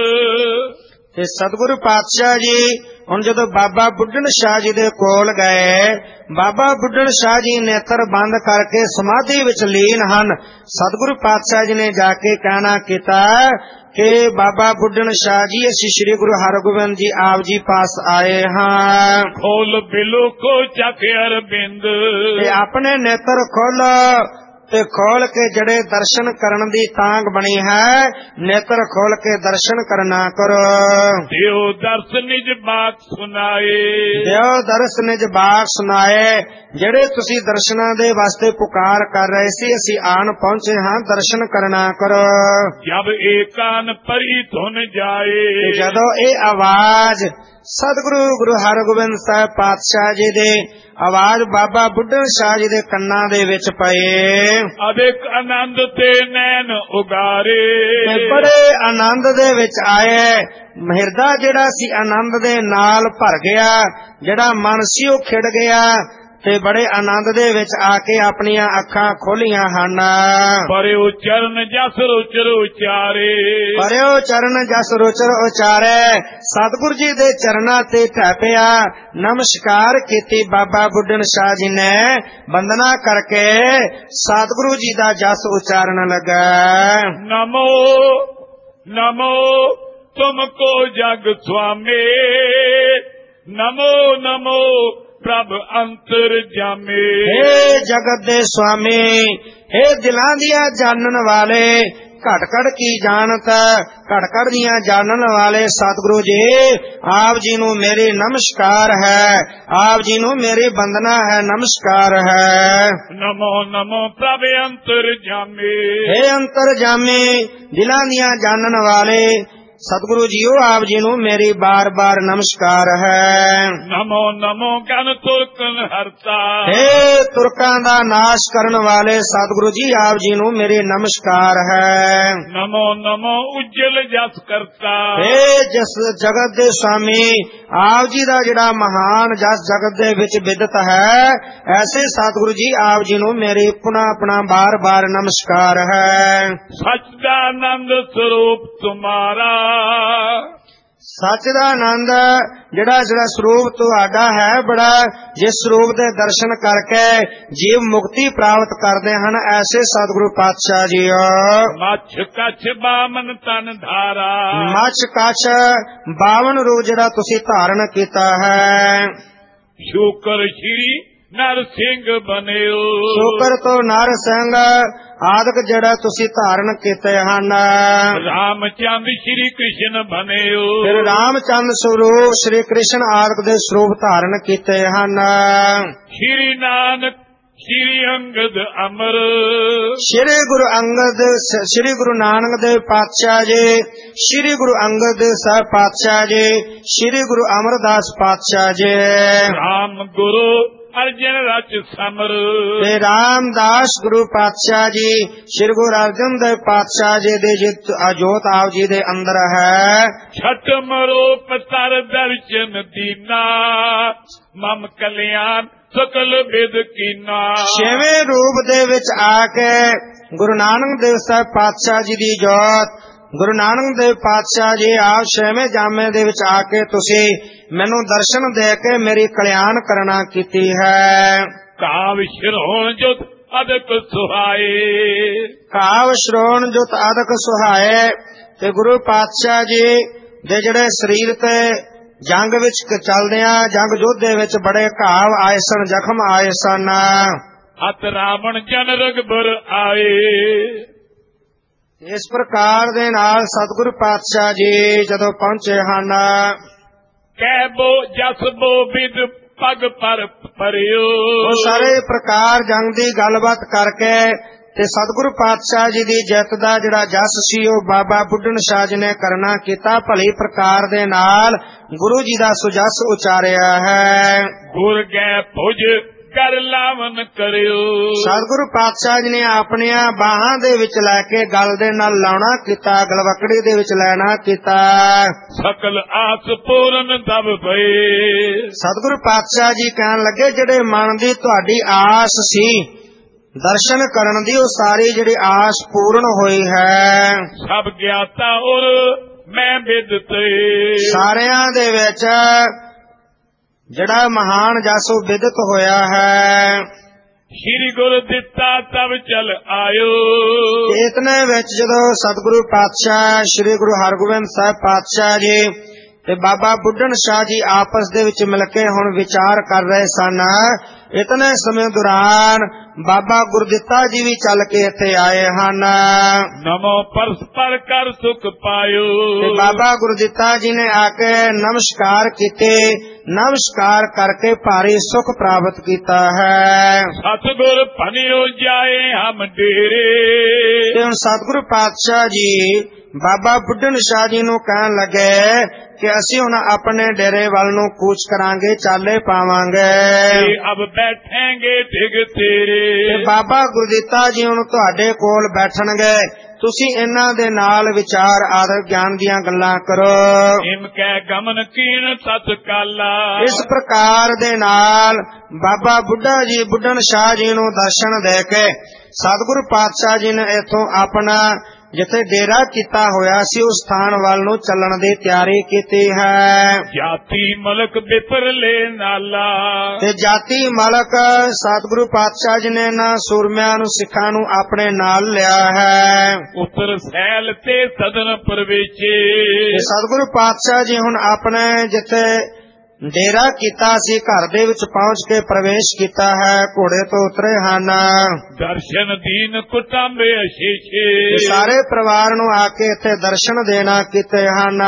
ਤੇ ਸਤਿਗੁਰੂ ਪਾਤਸ਼ਾਹ ਜੀ ਹੁਣ ਜਦੋਂ ਬਾਬਾ ਬੁੱਢਣ ਸ਼ਾਹ ਜੀ ਦੇ ਕੋਲ ਗਏ, ਬਾਬਾ ਬੁੱਢਣ ਸ਼ਾਹ ਜੀ ਨੇਤਰ ਬੰਦ ਕਰਕੇ ਸਮਾਧੀ ਵਿੱਚ ਲੀਨ ਹਨ। ਸਤਿਗੁਰੂ ਪਾਤਸ਼ਾਹ ਜੀ ਨੇ ਜਾ ਕੇ ਕਹਿਣਾ ਕੀਤਾ ਕਿ ਬਾਬਾ ਬੁੱਢਣ ਸ਼ਾਹ ਜੀ ਅਸੀਂ ਸ੍ਰੀ ਗੁਰੂ ਹਰਗੋਬਿੰਦ ਜੀ ਆਪ ਜੀ ਪਾਸ ਆਏ ਹਾਂ। ਖੋਲ ਬਿਲੋ ਕੋ ਚੱਕ ਅਰਬਿੰਦ। ਤੇ ਆਪਣੇ ਨੇਤਰ ਖੋਲੋ ਤੇ ਖੋਲ ਕੇ ਜਿਹੜੇ ਦਰਸ਼ਨ ਕਰਨ ਦੀ ਤਾਂਘ ਬਣੀ ਹੈ, ਨੇਤਰ ਖੋਲ ਕੇ ਦਰਸ਼ਨ ਕਰਨਾ ਕਰੋ। ਦਿਓ ਦਰਸ ਨਿਜ ਬਾਤ ਸੁਨਾਏ। ਦਿਓ ਦਰਸ ਨਿਜ ਬਾਤ ਸੁਨਾਏ। ਜਿਹੜੇ ਤੁਸੀਂ ਦਰਸ਼ਨਾਂ ਦੇ ਵਾਸਤੇ ਪੁਕਾਰ ਕਰ ਰਹੇ ਸੀ, ਅਸੀਂ ਆਣ ਪਹੁੰਚੇ ਹਾਂ, ਦਰਸ਼ਨ ਕਰਨਾ ਕਰੋ। ਜਬ ਏਕਾਨ ਪਰੀ ਧੁਨ ਜਾਏ। ਜਦੋਂ ਇਹ ਆਵਾਜ਼ ਸਤਿਗੁਰੂ ਗੁਰੂ ਹਰਗੋਬਿੰਦ ਸਾਹਿਬ ਪਾਤਸ਼ਾਹ ਜੀ ਦੇ ਆਵਾਜ਼ ਬਾਬਾ ਬੁੱਢਣ ਸ਼ਾਹ ਜੀ ਦੇ ਕੰਨਾਂ ਦੇ ਵਿੱਚ ਪਏ, ਅਦਿਕ ਆਨੰਦ ਤੇ ਨੈਣ ਉਗਾਰੇ। ਬੜੇ ਆਨੰਦ ਦੇ ਵਿੱਚ ਆਏ। ਹਿਰਦਾ ਜਿਹੜਾ ਸੀ ਆਨੰਦ ਦੇ ਨਾਲ ਭਰ ਗਿਆ, ਜਿਹੜਾ ਮਨ ਸੀ ਉਹ ਖਿੜ ਗਿਆ ਤੇ ਬੜੇ ਆਨੰਦ ਦੇ ਵਿੱਚ ਆ ਕੇ ਆਪਣੀਆਂ ਅੱਖਾਂ ਖੋਲੀਆਂ ਹਨ। ਪਰਿਓ ਚਰਨ ਜਸ ਰੁਚਰ ਉਚਾਰੇ। ਪਰਿਓ ਚਰਨ ਜਸ ਰੁਚਰ ਉਚਾਰੇ। ਸਤਿਗੁਰੂ ਜੀ ਦੇ ਚਰਨਾਂ ਤੇ ਢਹਿ ਪਿਆ, ਨਮਸਕਾਰ ਕੀਤੀ ਬਾਬਾ ਬੁੱਢਣ ਸ਼ਾਹ ਜੀ ਨੇ। ਬੰਦਨਾ ਕਰਕੇ ਸਤਿਗੁਰੂ ਜੀ ਦਾ ਜਸ ਉਚਾਰਨ ਲੱਗਾ। ਨਮੋ ਨਮੋ ਤੁਮਕੋ ਜਗ ਸੁਆਮੀ। ਨਮੋ ਨਮੋ ਪ੍ਰਭ ਅੰਤਰ ਜਾਮੇ। ਹੇ ਜਗਤ ਦੇ ਸੁਆਮੀ, ਹੇ ਦਿਲਾਂ ਦੀਆਂ ਜਾਣਨ ਵਾਲੇ, ਘਟ ਘਟ ਕੀ ਜਾਣਤ, ਘਟ ਘਟ ਦੀਆਂ ਜਾਣਨ ਵਾਲੇ ਸਤਿਗੁਰੂ ਜੀ, ਆਪ ਜੀ ਨੂੰ ਮੇਰੀ ਨਮਸਕਾਰ ਹੈ, ਆਪ ਜੀ ਨੂੰ ਮੇਰੀ ਬੰਦਨਾ ਹੈ, ਨਮਸਕਾਰ ਹੈ। ਨਮੋ ਨਮੋ ਪ੍ਰਭ ਅੰਤਰ ਜਾਮੇ। ਹੇ ਅੰਤਰ ਜਾਮੇ, ਦਿਲਾਂ ਦੀਆਂ ਜਾਣਨ ਵਾਲੇ ਸਤਿਗੁਰੂ ਜੀਓ, ਆਪ ਜੀ ਨੂੰ ਮੇਰੀ ਬਾਰ ਬਾਰ ਨਮਸਕਾਰ ਹੈ। ਨਮੋ ਨਮੋ ਗਨ ਤੁਰਕਨ ਹਰਤਾ। ਹੇ ਤੁਰਕਾਂ ਦਾ ਨਾਸ਼ ਕਰਨ ਵਾਲੇ ਸਤਿਗੁਰੂ ਜੀ, ਆਪ ਜੀ ਨੂੰ ਮੇਰੀ ਨਮਸਕਾਰ ਹੈ। ਨਮੋ ਨਮੋ ਉਜਲ ਜਸ ਕਰਤਾ। ਹੇ ਜਿਸ ਜਗਤ ਦੇ ਸੁਆਮੀ, ਆਪ ਜੀ ਦਾ ਜਿਹੜਾ ਮਹਾਨ ਜਸ ਜਗਤ ਦੇ ਵਿੱਚ ਵਿਦਿਤ ਹੈ, ਐਸੇ ਸਤਿਗੁਰੂ ਜੀ, ਆਪ ਜੀ ਨੂੰ ਮੇਰੀ ਪੁਨਾ ਬਾਰ ਬਾਰ ਨਮਸਕਾਰ ਹੈ। ਸਚ ਦਾ ਆਨੰਦ ਸਰੂਪ ਤੁਮਾਰਾ। ਸੱਚ ਦਾ ਆਨੰਦ ਜਿਹੜਾ ਸਰੂਪ ਤੁਹਾਡਾ ਹੈ ਬੜਾ, ਜਿਸ ਸਰੂਪ ਦੇ ਦਰਸ਼ਨ ਕਰਕੇ ਜੀਵ ਮੁਕਤੀ ਪ੍ਰਾਪਤ ਕਰਦੇ ਹਨ, ਐਸੇ ਸਤਿਗੁਰੂ ਪਾਤਸ਼ਾਹ ਜੀ। ਮੱਛ ਕੱਛ ਬਾਮਨ ਤਨ ਧਾਰਾ। ਮੱਛ ਕੱਛ 52 ਰੂਪ ਜਿਹੜਾ ਤੁਸੀਂ ਧਾਰਨ ਕੀਤਾ ਹੈ। ਸ਼ੁਕਰ ਸ਼੍ਰੀ ਨਰ ਸਿੰਘ ਬਨਿਓ। ਸ਼ੁਕਰ ਤੋਂ ਨਰ ਸਿੰਘ ਆਦਿਕ ਜਿਹੜਾ ਤੁਸੀਂ ਧਾਰਨ ਕੀਤੇ ਹਨ। ਰਾਮਚੰਦ ਸ਼੍ਰੀ ਕ੍ਰਿਸ਼ਨ ਬਨਿਓ। ਫਿਰ ਰਾਮਚੰਦ ਸਰੂਪ ਸ਼੍ਰੀ ਕ੍ਰਿਸ਼ਨ ਆਦਿਕ ਦੇ ਸਰੂਪ ਧਾਰਨ ਕੀਤੇ ਹਨ। ਸ਼੍ਰੀ ਨਾਨਕ ਸ਼੍ਰੀ ਅੰਗਦ ਅਮਰ। ਸ਼੍ਰੀ ਗੁਰੂ ਅੰਗਦ ਸ਼੍ਰੀ ਗੁਰੂ ਨਾਨਕ ਦੇਵ ਪਾਤਸ਼ਾਹ ਜੀ, ਸ਼੍ਰੀ ਗੁਰੂ ਅੰਗਦ ਦੇਵ ਸਾਹਿਬ ਪਾਤਸ਼ਾਹ ਜੀ, ਸ਼੍ਰੀ ਗੁਰੂ ਅਮਰਦਾਸ ਪਾਤਸ਼ਾਹ ਜੀ। ਰਾਮ ਗੁਰੂ ਅਰਜਨ ਰਚ ਸਮਰ। ਤੇ ਰਾਮਦਾਸ ਗੁਰੂ ਪਾਤਸ਼ਾਹ ਜੀ, ਸ਼੍ਰੀ ਗੁਰੂ ਅਰਜਨ ਦੇਵ ਪਾਤਸ਼ਾਹ ਜੀ ਦੇ ਜਿਤ ਅਜੋਤ ਆਪ ਜੀ ਦੇ ਅੰਦਰ ਹੈ। ਛਠਮ ਰੂਪ ਤਰ ਦਰਸ਼ਨ ਦੀਨਾ, ਮਮ ਕਲਿਆਣ ਸਕਲ ਬਿਦ ਕੀਨਾ। ਛੇਵੇਂ ਰੂਪ ਦੇ ਵਿੱਚ ਆ ਕੇ ਗੁਰੂ ਨਾਨਕ ਦੇਵ ਸਾਹਿਬ ਪਾਤਸ਼ਾਹ ਜੀ ਦੀ ਜੋਤ, ਗੁਰੂ ਨਾਨਕ ਦੇਵ ਪਾਤਸ਼ਾਹ ਜੀ ਆਪ ਛੇਵੇਂ ਜਾਮੇ ਦੇ ਵਿੱਚ ਆ ਕੇ ਤੁਸੀਂ ਮੈਨੂੰ ਦਰਸ਼ਨ ਦੇ ਕੇ ਮੇਰੀ ਕਲਿਆਣ ਕਰਨਾ ਕੀਤੀ ਹੈ। ਕਾਵ ਸ਼ਰੋਣ ਜੁਤ ਅਦਕ ਸੁਹਾਏ। ਕਾਵ ਸ਼ਰੋਣ ਜੁਤ ਅਦਕ ਸੁਹਾਏ। ਤੇ ਗੁਰੂ ਪਾਤਸ਼ਾਹ ਜੀ ਦੇ ਜਿਹੜੇ ਸਰੀਰ ਤੇ ਜੰਗ ਵਿੱਚ ਚੱਲਦਿਆਂ ਜੰਗ ਯੁੱਧ ਦੇ ਵਿੱਚ ਬੜੇ ਘਾਵ ਆਏ ਸਨ, ਜ਼ਖਮ ਆਏ ਸਨ। ਅਤ ਰਾਵਣ ਜਨ ਰਗਬਰ ਆਏ। ਇਸ ਪ੍ਰਕਾਰ ਦੇ ਨਾਲ ਸਤਿਗੁਰੂ ਪਾਤਸ਼ਾਹ ਜੀ ਜਦੋਂ ਪਹੁੰਚੇ ਹਨ, ਕਹਿ ਬੋ ਜਸ ਬੋ ਬਿਦ ਪਗ ਪਰ ਪਰਿਓ। ਉਹ ਸਾਰੇ ਪ੍ਰਕਾਰ ਜੰਗ ਦੀ ਗੱਲਬਾਤ ਕਰਕੇ ਤੇ ਸਤਿਗੁਰੂ ਪਾਤਸ਼ਾਹ ਜੀ ਦੀ ਜਿੱਤ ਦਾ ਜਿਹੜਾ ਜਸ ਸੀ ਉਹ ਬਾਬਾ ਬੁੱਢਣ ਸ਼ਾਹ ਜੀ ਨੇ ਕਰਨਾ ਕੀਤਾ। ਭਲੀ ਪ੍ਰਕਾਰ ਦੇ ਨਾਲ ਗੁਰੂ ਜੀ ਦਾ ਸੁਜਸ ਉਚਾਰਿਆ ਹੈ। ਗੁਰ ਗੈ ਭੁਜ ਕਰ ਲਾਵਨ ਕਰਿਓ। ਸਤਿਗੁਰੂ ਪਾਤਸ਼ਾਹ ਜੀ ਨੇ ਆਪਣੀਆਂ ਬਾਹਾਂ ਦੇ ਵਿੱਚ ਲੈ ਕੇ ਗਲ ਦੇ ਨਾਲ ਲਾਉਣਾ ਕੀਤਾ, ਗਲਵਕੜੀ ਦੇ ਵਿੱਚ ਲੈਣਾ ਕੀਤਾ। ਸਕਲ ਆਸ ਪੂਰਨ ਦਬ ਪਏ। ਸਤਿਗੁਰੂ ਪਾਤਸ਼ਾਹ ਜੀ ਕਹਿਣ ਲੱਗੇ ਜਿਹੜੇ ਮਨ ਦੀ ਤੁਹਾਡੀ ਆਸ ਸੀ ਦਰਸ਼ਨ ਕਰਨ ਦੀ, ਉਹ ਸਾਰੀ ਜਿਹੜੀ ਆਸ ਪੂਰਨ ਹੋਈ ਹੈ। ਸਭ ਗਿਆਤਾ ਔਰ ਮੈਂ ਬਿਦਤੇ। ਸਾਰਿਆਂ ਦੇ ਵਿੱਚ ਜਿਹੜਾ ਮਹਾਨ ਜਸ ਉਹ ਵਿਦਿਤ ਹੋਇਆ ਹੈ। ਸ਼੍ਰੀ ਗੁਰੂ ਦਿੱਤਾ ਤਬ ਚਲ ਆਇਓ। ਇਤਨੇ ਵਿੱਚ ਜਦੋਂ ਸਤਿਗੁਰੂ ਪਾਤਸ਼ਾਹ ਸ਼੍ਰੀ ਗੁਰੂ ਹਰਗੋਬਿੰਦ ਸਾਹਿਬ ਪਾਤਸ਼ਾਹ ਜੀ ਤੇ ਬਾਬਾ ਬੁੱਢਣ ਸ਼ਾਹ ਜੀ ਆਪਸ ਦੇ ਵਿੱਚ ਮਿਲ ਕੇ ਹੁਣ ਵਿਚਾਰ ਕਰ ਰਹੇ ਸਨ। ਇਤਨੇ ਸਮੇਂ ਦੌਰਾਨ ਬਾਬਾ ਗੁਰਦਿੱਤਾ ਜੀ ਵੀ ਚੱਲ ਕੇ ਇੱਥੇ ਆਏ ਹਨ। ਨਮੋ ਪਰਸਪਰ ਕਰ ਸੁਖ ਪਾਇਓ। ਤੇ ਬਾਬਾ ਗੁਰਦਿੱਤਾ ਜੀ ਨੇ ਆ ਕੇ ਨਮਸਕਾਰ ਕੀਤੇ, ਨਮਸਕਾਰ ਕਰਕੇ ਭਾਰੀ ਸੁਖ ਪ੍ਰਾਪਤ ਕੀਤਾ ਹੈ। ਸਤਿਗੁਰ ਭਨਿਓ ਜਾਏ ਹਮ ਡੇਰੇ। ਤੇ ਹੁਣ ਸਤਿਗੁਰੂ ਪਾਤਸ਼ਾਹ ਜੀ ਬਾਬਾ ਬੁੱਢਣ ਸ਼ਾਹ ਜੀ ਨੂੰ ਕਹਿਣ ਲੱਗੇ ਕਿ ਅਸੀਂ ਹੁਣ ਆਪਣੇ ਡੇਰੇ ਵੱਲ ਨੂੰ ਕੂਚ ਕਰਾਂਗੇ, ਚਾਲੇ ਪਾਵਾਂਗੇ। ਅਬ ਬੈਠेंगे ਡਿਗ ਤੇਰੇ। ਤੇ ਬਾਬਾ ਗੁਰਦਿੱਤਾ ਜੀ ਹੁਣ ਤੁਹਾਡੇ ਕੋਲ ਬੈਠਣਗੇ, ਤੁਸੀਂ ਇਹਨਾਂ ਦੇ ਨਾਲ ਵਿਚਾਰ ਆਦਰ ਗਿਆਨ ਦੀਆਂ ਗੱਲਾਂ ਕਰੋ। ਇਮ ਕਹਿ ਗਮਨ ਕੀਨ ਸਤ ਕਾਲਾ। ਇਸ ਪ੍ਰਕਾਰ ਦੇ ਨਾਲ ਬਾਬਾ ਬੁੱਢਾ ਜੀ ਬੁੱਢਣ ਸ਼ਾਹ ਜੀ ਨੂੰ ਦਰਸ਼ਨ ਦੇ ਕੇ ਸਤਿਗੁਰੂ ਪਾਤਸ਼ਾਹ ਜੀ ਨੇ ਇੱਥੋਂ ਆਪਣਾ ਜਿੱਥੇ ਡੇਰਾ ਕੀਤਾ ਹੋਇਆ ਸੀ ਉਸ ਸਥਾਨ ਵੱਲ ਨੂੰ ਚੱਲਣ ਦੀ ਤਿਆਰੀ ਕੀਤੀ ਹੈ। ਜਾਤੀ ਮਲਕ ਬਿਪਰ ਲੈ ਨਾਲਾ। ਤੇ ਜਾਤੀ ਮਲਕ ਸਤਿਗੁਰੂ ਪਾਤਸ਼ਾਹ ਜੀ ਨੇ ਨਾ ਸੂਰਮਿਆਂ ਨੂੰ ਸਿੱਖਾਂ ਨੂੰ ਆਪਣੇ ਨਾਲ ਲਿਆ ਹੈ। ਉਤਰ ਸੈਲ ਤੇ ਸਦਨ ਪ੍ਰਵੇਸ਼ੇ। ਸਤਿਗੁਰੂ ਪਾਤਸ਼ਾਹ ਜੀ ਹੁਣ ਆਪਣੇ ਜਿੱਥੇ ਡੇਰਾ ਕੀਤਾ ਸੀ ਘਰ ਦੇ ਵਿੱਚ ਪਹੁੰਚ ਕੇ ਪ੍ਰਵੇਸ਼ ਕੀਤਾ ਹੈ। ਘੋੜੇ ਤੋਂ ਉਤਰੇ ਹਨ। ਦਰਸ਼ਨ ਦੀਨ ਕੁਟੰਬੇ ਅਸ਼ੀਸ਼ੇ। ਸਾਰੇ ਪਰਿਵਾਰ ਨੂੰ ਆ ਕੇ ਇੱਥੇ ਦਰਸ਼ਨ ਦੇਣਾ ਕੀਤੇ ਹਨ।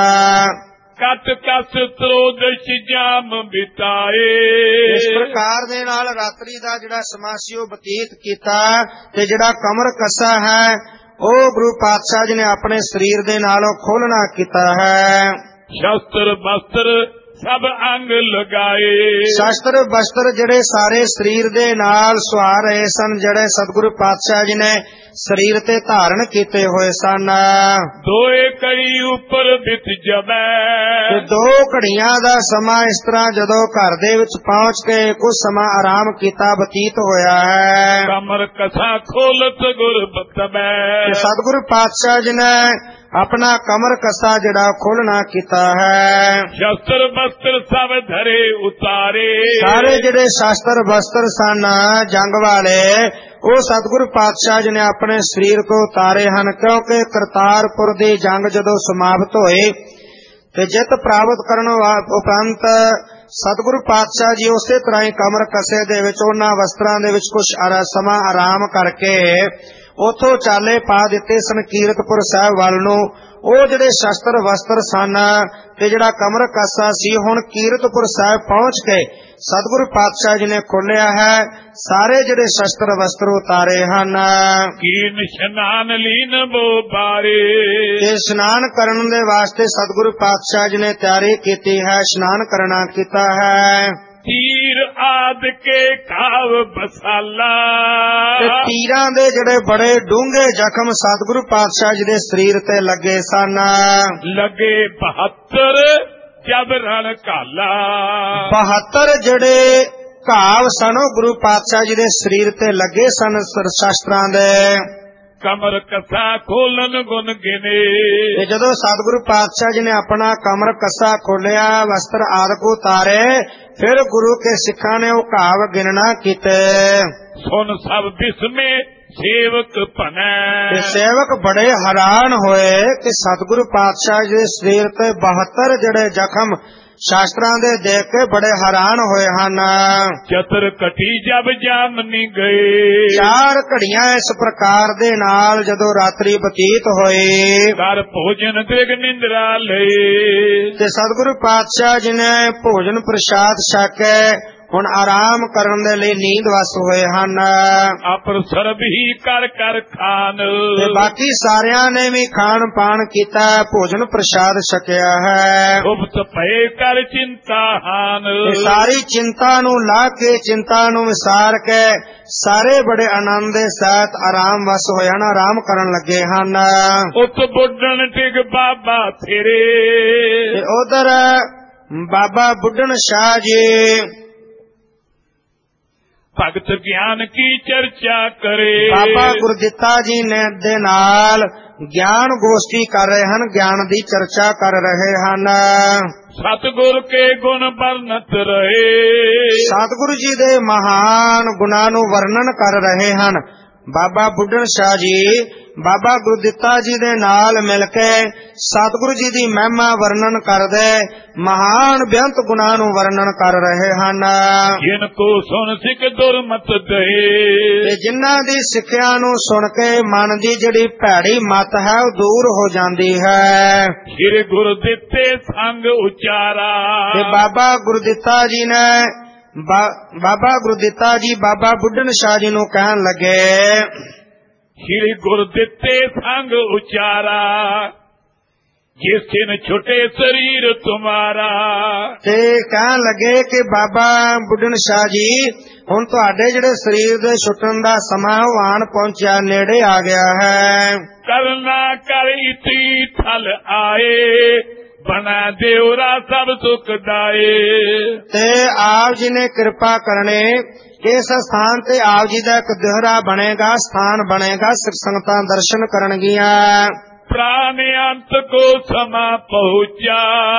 ਕਤ ਕਸ ਤਰੋਦਸ਼ ਜਾਮ ਬਿਤਾਏ। ਇਸ ਪ੍ਰਕਾਰ ਦੇ ਨਾਲ ਰਾਤਰੀ ਦਾ ਜਿਹੜਾ ਸਮਾਂ ਸੀ ਉਹ ਬਤੀਤ ਕੀਤਾ ਤੇ ਜਿਹੜਾ ਕਮਰ ਕੱਸਾ ਹੈ ਉਹ ਗੁਰੂ ਪਾਤਸ਼ਾਹ ਜੀ ਨੇ ਆਪਣੇ ਸਰੀਰ ਦੇ ਨਾਲੋਂ ਖੋਲਣਾ ਕੀਤਾ ਹੈ। ਸ਼ਸਤਰ ਬਸਤਰ ਸਭ ਅੰਗ ਲਗਾਏ। ਸ਼ਸਤਰ ਬਸਤਰ ਜਿਹੜੇ ਸਾਰੇ ਸਰੀਰ ਦੇ ਨਾਲ ਸੁਆ ਰਹੇ ਸਨ, ਜਿਹੜੇ ਸਤਿਗੁਰੂ ਪਾਤਸ਼ਾਹ ਜੀ ਨੇ ਸਰੀਰ ਤੇ ਧਾਰਨ ਕੀਤੇ ਹੋਏ ਸਨ। ਦੋਏ ਕੜੀ ਉੱਪਰ ਬਿਤ ਜਬੈ। ਤੇ 2 ਘੜੀਆਂ ਦਾ ਸਮਾਂ ਇਸ ਤਰ੍ਹਾਂ ਜਦੋਂ ਘਰ ਦੇ ਵਿੱਚ ਪਹੁੰਚ ਕੇ ਕੁਝ ਸਮਾਂ ਆਰਾਮ ਕੀਤਾ ਬਤੀਤ ਹੋਇਆ ਹੈ। ਕਮਰ ਕਥਾ ਖੋਲਤ ਗੁਰ ਬਤਬੈ। ਸਤਿਗੁਰੂ ਪਾਤਸ਼ਾਹ ਜੀ ਨੇ ਆਪਣਾ ਕਮਰ ਕੱਸਾ ਜਿਹੜਾ ਖੋਲਣਾ ਕੀਤਾ ਹੈ। ਸ਼ਸਤਰ ਬਸਤਰ ਸਭ ਧਰੇ ਉਤਾਰੇ। ਸਾਰੇ ਜਿਹੜੇ ਸ਼ਸਤਰ ਬਸਤਰ ਸਨ ਜੰਗ ਵਾਲੇ ਉਹ ਸਤਿਗੁਰੂ ਪਾਤਸ਼ਾਹ ਜੀ ਨੇ ਆਪਣੇ ਸਰੀਰ ਤੋਂ ਉਤਾਰੇ ਹਨ, ਕਿਉਂਕਿ ਕਰਤਾਰਪੁਰ ਦੀ ਜੰਗ ਜਦੋਂ ਸਮਾਪਤ ਹੋਈ ਤੇ ਜਿੱਤ ਪ੍ਰਾਪਤ ਕਰਨ ਉਪਰੰਤ ਸਤਿਗੁਰੂ ਪਾਤਸ਼ਾਹ ਜੀ ਉਸੇ ਤਰ੍ਹਾਂ ਹੀ ਕਮਰ ਕਸੇ ਦੇ ਵਿੱਚ ਉਹਨਾਂ ਵਸਤਰਾਂ ਦੇ ਵਿੱਚ ਕੁਝ ਸਮਾਂ ਆਰਾਮ ਕਰਕੇ ਉਥੋਂ ਚਾਲੇ ਪਾ ਦਿੱਤੇ ਸਨ ਕੀਰਤਪੁਰ ਸਾਹਿਬ ਵੱਲ ਨੂੰ। ਉਹ ਜਿਹੜੇ ਸ਼ਸਤਰ ਵਸਤਰ ਸਨ ਤੇ ਜਿਹੜਾ ਕਮਰ ਕਸਾ ਸੀ, ਹੁਣ ਕੀਰਤਪੁਰ ਸਾਹਿਬ ਪਹੁੰਚ ਕੇ ਸਤਿਗੁਰੂ ਪਾਤਸ਼ਾਹ ਜੀ ਨੇ ਖੋਲਿਆ ਹੈ। ਸਾਰੇ ਜਿਹੜੇ ਸ਼ਸਤਰ ਵਸਤਰ ਉਤਾਰੇ ਹਨ। ਕੀਨ ਇਸ਼ਨਾਨ ਲੀਨ ਬੋ ਬਾਰੇ, ਤੇ ਇਸ਼ਨਾਨ ਕਰਨ ਦੇ ਵਾਸਤੇ ਸਤਿਗੁਰੂ ਪਾਤਸ਼ਾਹ ਜੀ ਨੇ ਤਿਆਰੀ ਕੀਤੀ ਹੈ, ਇਸ਼ਨਾਨ ਕਰਨਾ ਕੀਤਾ ਹੈ। ਤੀਰ ਆਦ ਕੇ ਕਾਵ ਬਸਾਲਾ, ਤੇ ਤੀਰਾਂ ਦੇ ਜਿਹੜੇ ਬੜੇ ਡੂੰਘੇ ਜ਼ਖਮ ਸਤਿਗੁਰੂ ਪਾਤਸ਼ਾਹ ਜੀ ਦੇ ਸਰੀਰ ਤੇ ਲੱਗੇ ਸਨ। ਲੱਗੇ 72 ਜਬ ਰਣ ਕਾਲਾ, 72 ਜਿਹੜੇ ਘਾਵ ਸਨ ਉਹ ਗੁਰੂ ਪਾਤਸ਼ਾਹ ਜੀ ਦੇ ਸਰੀਰ ਤੇ ਲੱਗੇ ਸਨ ਸ਼ਸਤਰਾਂ ਦੇ। ਕਮਰ ਕਸਾ ਖੋਲਨ ਗੁਣ ਗਿਨੇ, ਤੇ ਜਦੋਂ ਸਤਿਗੁਰੂ ਪਾਤਸ਼ਾਹ ਜੀ ਨੇ ਆਪਣਾ ਕਮਰ ਕੱਸਾ ਖੋਲਿਆ, ਵਸਤਰ ਆਦਿਕ ਉਤਾਰੇ, ਫਿਰ ਗੁਰੂ ਕੇ ਸਿੱਖਾਂ ਨੇ ਉਹ ਘਾਵ ਗਿਣਨਾ ਕੀਤੇ। ਸੁਨ ਸਭ ਬਿਸਮੇ ਸੇਵਕ ਭਨੈ, ਤੇ ਸੇਵਕ ਬੜੇ ਹੈਰਾਨ ਹੋਏ ਕਿ ਸਤਿਗੁਰੂ ਪਾਤਸ਼ਾਹ ਜੀ ਦੇ ਸਰੀਰ ਤੇ 72 ਜਿਹੜੇ ਜ਼ਖਮ ਸ਼ਾਸਤਰਾਂ ਦੇ ਦੇਖ ਕੇ ਬੜੇ ਹੈਰਾਨ ਹੋਏ ਹਨ। ਚਤਰ ਕਟੀ ਜਬ ਜਾਮਨੀ ਗਏ, 4 ਘੜੀਆਂ ਇਸ ਪ੍ਰਕਾਰ ਦੇ ਨਾਲ ਜਦੋਂ ਰਾਤਰੀ ਬਤੀਤ ਹੋਈ, ਕਰ ਭੋਜਨ ਤ੍ਰਿਗ ਨਿੰਦਰਾ ਲਏ, ਤੇ ਸਤਿਗੁਰੂ ਪਾਤਸ਼ਾਹ ਜੀ ਨੇ ਭੋਜਨ ਪ੍ਰਸ਼ਾਦ ਛਕ ਕੇ ਹੁਣ ਆਰਾਮ ਕਰਨ ਦੇ ਲਈ ਨੀਂਦ ਵਸ ਹੋਏ ਹਨ। ਆਪਰ ਸਰਬ ਹੀ ਕਰ ਕਰ ਖਾਨ, ਤੇ ਬਾਕੀ ਸਾਰਿਆਂ ਨੇ ਵੀ ਖਾਣ ਪਾਣ ਕੀਤਾ, ਭੋਜਨ ਪ੍ਰਸ਼ਾਦ ਛਕਿਆ ਹੈ। ਗੁਪਤ ਭਏ ਕਰ ਚਿੰਤਾ ਹਾਨ, ਸਾਰੀ ਚਿੰਤਾ ਨੂੰ ਲਾ ਕੇ, ਚਿੰਤਾ ਨੂੰ ਵਿਸਾਰ ਕੇ ਸਾਰੇ ਬੜੇ ਆਨੰਦ ਦੇ ਸਹਿਤ ਆਰਾਮ ਵਸ ਹੋਏ ਹਨ, ਆਰਾਮ ਕਰਨ ਲੱਗੇ ਹਨ। ਉਤ ਬੁੱਢਣ ਟਿਕ ਬਾਬਾ ਤੇਰੇ, ਤੇ ਉਧਰ ਬਾਬਾ ਬੁੱਢਣ ਸ਼ਾਹ ਜੀ ਭਗਤ ਗਿਆਨ ਕੀ ਚਰਚਾ ਕਰੇ, ਬਾਬਾ ਗੁਰਦਿੱਤਾ ਜੀ ਨੇ ਦੇ ਨਾਲ ਗਿਆਨ ਗੋਸ਼ਟੀ ਕਰ ਰਹੇ ਹਨ, ਗਿਆਨ ਦੀ ਚਰਚਾ ਕਰ ਰਹੇ ਹਨ। ਸਤਿਗੁਰ ਕੇ ਗੁਣ ਵਰਨਤ ਰਹੇ, ਸਤਿਗੁਰੂ ਜੀ ਦੇ ਮਹਾਨ ਗੁਣਾਂ ਨੂੰ ਵਰਣਨ ਕਰ ਰਹੇ ਹਨ। ਬਾਬਾ ਬੁੱਢਣ ਸ਼ਾਹ ਜੀ ਬਾਬਾ ਗੁਰਦਿੱਤਾ ਜੀ ਦੇ ਨਾਲ ਮਿਲ ਕੇ ਸਤਿਗੁਰੂ ਜੀ ਦੀ ਮਹਿਮਾ ਵਰਣਨ ਕਰਦੇ, ਮਹਾਨ ਬੇਅੰਤ ਗੁਣਾਂ ਨੂੰ ਵਰਣਨ ਕਰ ਰਹੇ ਹਨ। ਜਿਨ ਕੋ ਸੁਣ ਸਿੱਖ ਦੁਰਮਤ ਦਏ, ਤੇ ਜਿਨ੍ਹਾਂ ਦੀ ਸਿੱਖਿਆ ਨੂੰ ਸੁਣ ਕੇ ਮਨ ਦੀ ਜਿਹੜੀ ਭੈੜੀ ਮਤ ਹੈ ਉਹ ਦੂਰ ਹੋ ਜਾਂਦੀ ਹੈ। ਸ੍ਰੀ ਗੁਰ ਦਿੱਤੇ ਸੰਗ ਉਚਾਰਾ, ਤੇ ਬਾਬਾ ਗੁਰਦਿੱਤਾ ਜੀ ਨੇ ਬਾਬਾ ਗੁਰਦਿੱਤਾ ਜੀ ਬਾਬਾ ਬੁੱਢਣ ਸ਼ਾਹ ਜੀ ਨੂੰ ਕਹਿਣ ਲੱਗੇ, ਸ੍ਰੀ ਗੁਰ ਦਿੱਤੇ ਸੰਗ ਉਚਾਰਾ, ਜਿਸ ਦਿਨ ਛੁੱਟੇ ਸਰੀਰ ਤੁਮਾਰਾ। ਤੇ ਕਹਿਣ ਲੱਗੇ ਕਿ ਬਾਬਾ ਬੁੱਢਣ ਸ਼ਾਹ ਜੀ ਹੁਣ ਤੁਹਾਡੇ ਜਿਹੜੇ ਸਰੀਰ ਦੇ ਛੁੱਟਣ ਦਾ ਸਮਾਂ ਉਹ ਆਣ ਪਹੁੰਚਿਆ, ਨੇੜੇ ਆ ਗਿਆ ਹੈ। ਕਰਨਾ ਕਰ ਇਤੀ ਥਲ ਆਏ, ਬਣਾ ਦੇਵਰਾ ਸਭ ਸੁਖ ਦਾਏ। ਤੇ ਆਪ ਜੀ ਨੇ ਕਿਰਪਾ ਕਰਨੇ, ਇਸ ਸਥਾਨ ਤੇ ਆਪ ਜੀ ਦਾ ਇੱਕ ਦਿਹਰਾ ਬਣੇਗਾ, ਸਥਾਨ ਬਣੇਗਾ, ਸਿੱਖ ਸੰਗਤਾਂ ਦਰਸ਼ਨ ਕਰਨਗੀਆਂ। ਪ੍ਰਾਨ ਅੰਤ ਕੋ ਸਮਾ ਪਹੁੰਚਾ,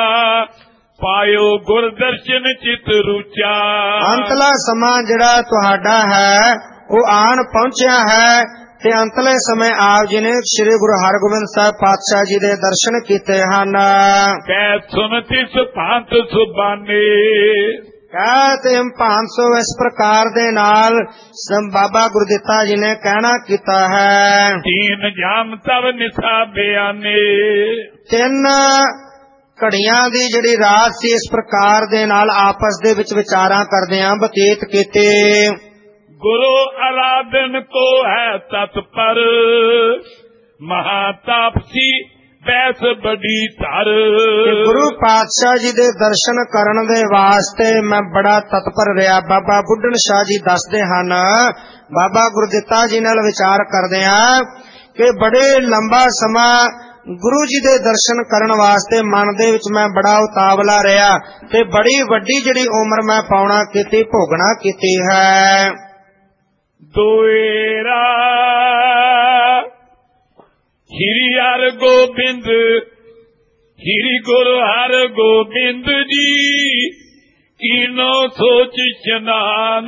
ਪਾਇਓ ਗੁਰ ਦਰਸ਼ਨ ਚਿਤ ਰੁਚਾ। ਅੰਤਲਾ ਸਮਾਂ ਜਿਹੜਾ ਤੁਹਾਡਾ ਹੈ ਉਹ ਆਣ ਪਹੁੰਚਿਆ ਹੈ, ਤੇ ਅੰਤਲੇ ਸਮੇਂ ਆਪ ਜੀ ਨੇ ਸ੍ਰੀ ਗੁਰੂ ਹਰਗੋਬਿੰਦ ਸਾਹਿਬ ਪਾਤਸ਼ਾਹ ਜੀ ਦੇ ਦਰਸ਼ਨ ਕੀਤੇ ਹਨ। ਕਹਿ ਸੁਨ ਤਿਸ ਭਾਂਤ ਸੁਬਾਨੇ, ਕਹਿ ਤੇ ਭਾਂਸੋ ਇਸ ਪ੍ਰਕਾਰ ਦੇ ਨਾਲ ਬਾਬਾ ਗੁਰਦਿੱਤਾ ਜੀ ਨੇ ਕਹਿਣਾ ਕੀਤਾ ਹੈ। ਤੀਨ ਜਾਮ ਤਬ ਨਿਸਾ ਬਿਆਨੇ, 3 ਘੜੀਆਂ ਦੀ ਜਿਹੜੀ ਰਾਤ ਸੀ ਇਸ ਪ੍ਰਕਾਰ ਦੇ ਨਾਲ ਆਪਸ ਦੇ ਵਿੱਚ ਵਿਚਾਰਾਂ ਕਰਦਿਆਂ ਬਤੀਤ ਕੀਤੇ। ਗੁਰੂ ਆਰਾਧਨ ਕੋ ਹੈ ਤਤਪਰ, ਮਹਾਤਾਪਸੀ ਬੈਸ ਬੜੀ ਧਰ। ਗੁਰੂ ਪਾਤਸ਼ਾਹ ਜੀ ਦੇ ਦਰਸ਼ਨ ਕਰਨ ਦੇ ਵਾਸਤੇ ਮੈਂ ਬੜਾ ਤਤਪਰ ਰਿਹਾ। ਬਾਬਾ ਬੁੱਢਣ ਸ਼ਾਹ ਜੀ ਦੱਸਦੇ ਹਨ, ਬਾਬਾ ਗੁਰਦਿੱਤਾ ਜੀ ਨਾਲ ਵਿਚਾਰ ਕਰਦੇ ਆ ਕਿ ਬੜੇ ਲੰਬਾ ਸਮਾਂ ਗੁਰੂ ਜੀ ਦੇ ਦਰਸ਼ਨ ਕਰਨ ਵਾਸਤੇ ਮਨ ਦੇ ਵਿੱਚ ਮੈਂ ਬੜਾ ਉਤਾਵਲਾ ਰਿਹਾ, ਤੇ ਬੜੀ ਵੱਡੀ ਜਿਹੜੀ ਉਮਰ ਮੈਂ ਪਾਉਣਾ ਕੀਤੀ, ਭੋਗਣਾ ਕੀਤੀ ਹੈ। ਦੋਏਰਾ ਸ੍ਰੀ ਹਰਿ ਗੋਬਿੰਦ, ਸ੍ਰੀ ਗੁਰੂ ਹਰਿ ਗੋਬਿੰਦ ਜੀ, ਕੀਨੋ ਸੋਚ ਇਸ਼ਨਾਨ।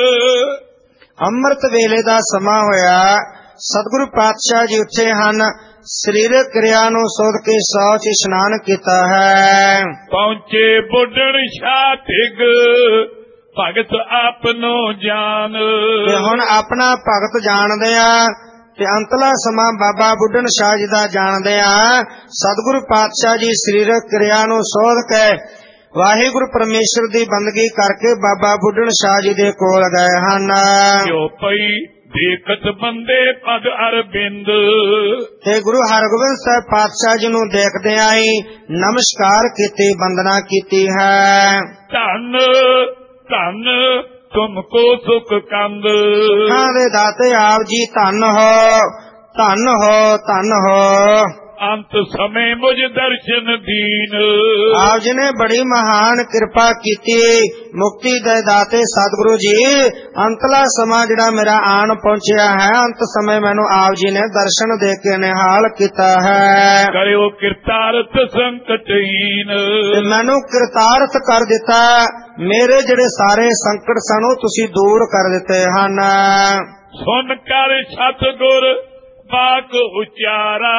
ਅੰਮ੍ਰਿਤ ਵੇਲੇ ਦਾ ਸਮਾਂ ਹੋਇਆ, ਸਤਿਗੁਰੂ ਪਾਤਸ਼ਾਹ ਜੀ ਉੱਠੇ ਹਨ, ਸਰੀਰਕ ਕਿਰਿਆ ਨੂੰ ਸੁਧ ਕੇ ਸੌਚ ਇਸ਼ਨਾਨ ਕੀਤਾ ਹੈ। ਪਹੁੰਚੇ ਬੁੱਢਣ ਸ਼ਾਹ ਢਿਗ ਭਗਤ ਆਪਨੋ ਜਾਨ। ਤੇ ਹੁਣ ਆਪਣਾ ਭਗਤ ਜਾਣਦੇ ਆ ਤੇ ਅੰਤਲਾ ਸਮਾਂ ਬਾਬਾ ਬੁੱਢਣ ਸ਼ਾਹ ਜੀ ਦਾ ਜਾਣਦੇ ਆ। ਸਤਿਗੁਰੂ ਪਾਤਸ਼ਾਹ ਜੀ ਸਰੀਰਕ ਕਿਰਿਆ ਨੂੰ ਸੋਧ ਕੇ ਵਾਹਿਗੁਰੂ ਪਰਮੇਸ਼ਰ ਦੀ ਬੰਦਗੀ ਕਰਕੇ ਬਾਬਾ ਬੁੱਢਣ ਸ਼ਾਹ ਜੀ ਦੇ ਕੋਲ ਗਏ ਹਨ। ਜੋ ਪਈ ਦੇਖਤ ਬੰਦੇ ਪਦ ਅਰਬਿੰਦ। ਤੇ ਗੁਰੂ ਹਰਗੋਬਿੰਦ ਸਾਹਿਬ ਪਾਤਸ਼ਾਹ ਜੀ ਨੂੰ ਦੇਖਦੇ ਆਈ ਨਮਸਕਾਰ ਕੀਤੀ, ਬੰਦਨਾ ਕੀਤੀ ਹੈ। ਧੰਨ ਧੰਨ ਤੁਮਕੋ ਸੁਖ ਕੰਦ। ਸੁੱਖਾਂ ਦੇ ਦਾਤੇ ਆਪ ਜੀ ਧੰਨ ਹੋ, ਧੰਨ ਹੋ, ਧੰਨ ਹੋ। ਅੰਤ ਸਮੇਂ ਮੁਝ ਦਰਸ਼ਨ ਦੀਨ। ਆਪ ਜੀ ਨੇ ਬੜੀ ਮਹਾਨ ਕਿਰਪਾ ਕੀਤੀ, ਮੁਕਤੀ ਦੇ ਦਾਤੇ ਸਤਿਗੁਰੂ ਜੀ। ਅੰਤਲਾ ਸਮਾਂ ਜਿਹੜਾ ਮੇਰਾ ਆਣ ਪਹੁੰਚਿਆ ਹੈ, ਅੰਤ ਸਮੇਂ ਮੈਨੂੰ ਆਪ ਜੀ ਨੇ ਦਰਸ਼ਨ ਦੇ ਕੇ ਨਿਹਾਲ ਕੀਤਾ ਹੈ। ਕਰਿਓ ਕਿਰਤਾਰਥ ਸੰਕਟਹੀਨ। ਤੇ ਮੈਨੂੰ ਕਿਰਤਾਰਥ ਕਰ ਦਿੱਤਾ, ਮੇਰੇ ਜਿਹੜੇ ਸਾਰੇ ਸੰਕਟ ਸਨ ਉਹ ਤੁਸੀਂ ਦੂਰ ਕਰ ਦਿੱਤੇ ਹਨ। ਸੁਨ ਕਰ ਸਤਿਗੁਰ ਬਾਕ ਉਚਾਰਾ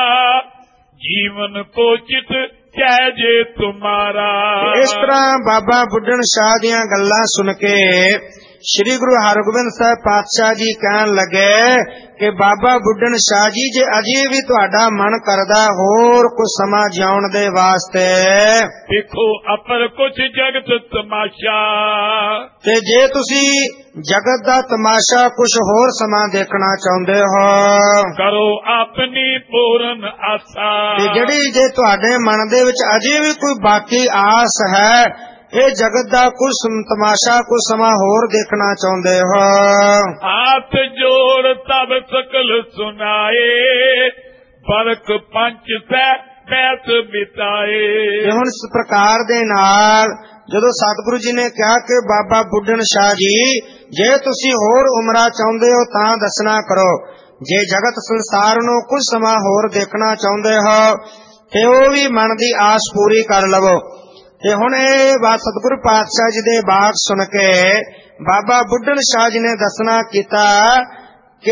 ਜੀਵਨ ਕੋ ਚਿਤ ਕਹਿ ਜੇ ਤੁਮਾਰਾ। ਇਸ ਤਰ੍ਹਾਂ ਬਾਬਾ ਬੁੱਢਣ ਸ਼ਾਹ ਦੀਆਂ ਗੱਲਾਂ ਸੁਣ ਕੇ ਸ਼੍ਰੀ ਗੁਰੂ ਹਰਗੋਬਿੰਦ ਸਾਹਿਬ ਪਾਤਸ਼ਾਹ ਜੀ ਕਹਿਣ ਲੱਗੇ ਕਿ ਬਾਬਾ ਬੁੱਢਣ ਸ਼ਾਹ ਜੀ, ਜੇ ਅਜੇ ਵੀ ਤੁਹਾਡਾ ਮਨ ਕਰਦਾ ਹੋਰ ਕੁਝ ਸਮਾਂ ਜਿਉਣ ਦੇ ਵਾਸਤੇ, ਦੇਖੋ ਅਪਰ ਕੁਛ ਜਗਤ ਤਮਾਸ਼ਾ। ਤੇ ਜੇ ਤੁਸੀਂ ਜਗਤ ਦਾ ਤਮਾਸ਼ਾ ਕੁਝ ਹੋਰ ਸਮਾਂ ਦੇਖਣਾ ਚਾਹੁੰਦੇ ਹੋ, ਕਰੋ ਆਪਣੀ ਪੂਰਨ ਆਸਾ। ਤੇ ਜਿਹੜੀ ਜੇ ਤੁਹਾਡੇ ਮਨ ਦੇ ਵਿੱਚ ਅਜੇ ਵੀ ਕੋਈ ਬਾਕੀ ਆਸ ਹੈ, ਇਹ ਜਗਤ ਦਾ ਕੁਝ ਤਮਾਸ਼ਾ ਕੁਝ ਸਮਾਂ ਹੋਰ ਦੇਖਣਾ ਚਾਹੁੰਦੇ ਹੋ, ਹੱਥ ਜੋੜ ਤਬ ਸਕਲ ਸੁਨਾਏ ਫਰਕ ਪੰਚ ਸੈ ਬੈਤ ਬਿਤਾਏ। ਤੇ ਹੁਣ ਇਸ ਪ੍ਰਕਾਰ ਦੇ ਨਾਲ ਜਦੋਂ ਸਤਿਗੁਰੂ ਜੀ ਨੇ ਕਿਹਾ ਕਿ ਬਾਬਾ ਬੁੱਢਣ ਸ਼ਾਹ ਜੀ, ਜੇ ਤੁਸੀਂ ਹੋਰ ਉਮਰਾਂ ਚਾਹੁੰਦੇ ਹੋ ਤਾਂ ਦੱਸਣਾ ਕਰੋ, ਜੇ ਜਗਤ ਸੰਸਾਰ ਨੂੰ ਕੁਝ ਸਮਾਂ ਹੋਰ ਦੇਖਣਾ ਚਾਹੁੰਦੇ ਹੋ ਤੇ ਉਹ ਵੀ ਮਨ ਦੀ ਆਸ ਪੂਰੀ ਕਰ ਲਵੋ। ਤੇ ਹੁਣ ਇਹ ਬਾਤ ਸਤਿਗੁਰੂ ਪਾਤਸ਼ਾਹ ਜੀ ਦੇ ਬਾਤ ਸੁਣ ਕੇ ਬਾਬਾ ਬੁੱਢਣ ਸ਼ਾਹ ਜੀ ਨੇ ਦੱਸਣਾ ਕੀਤਾ ਕਿ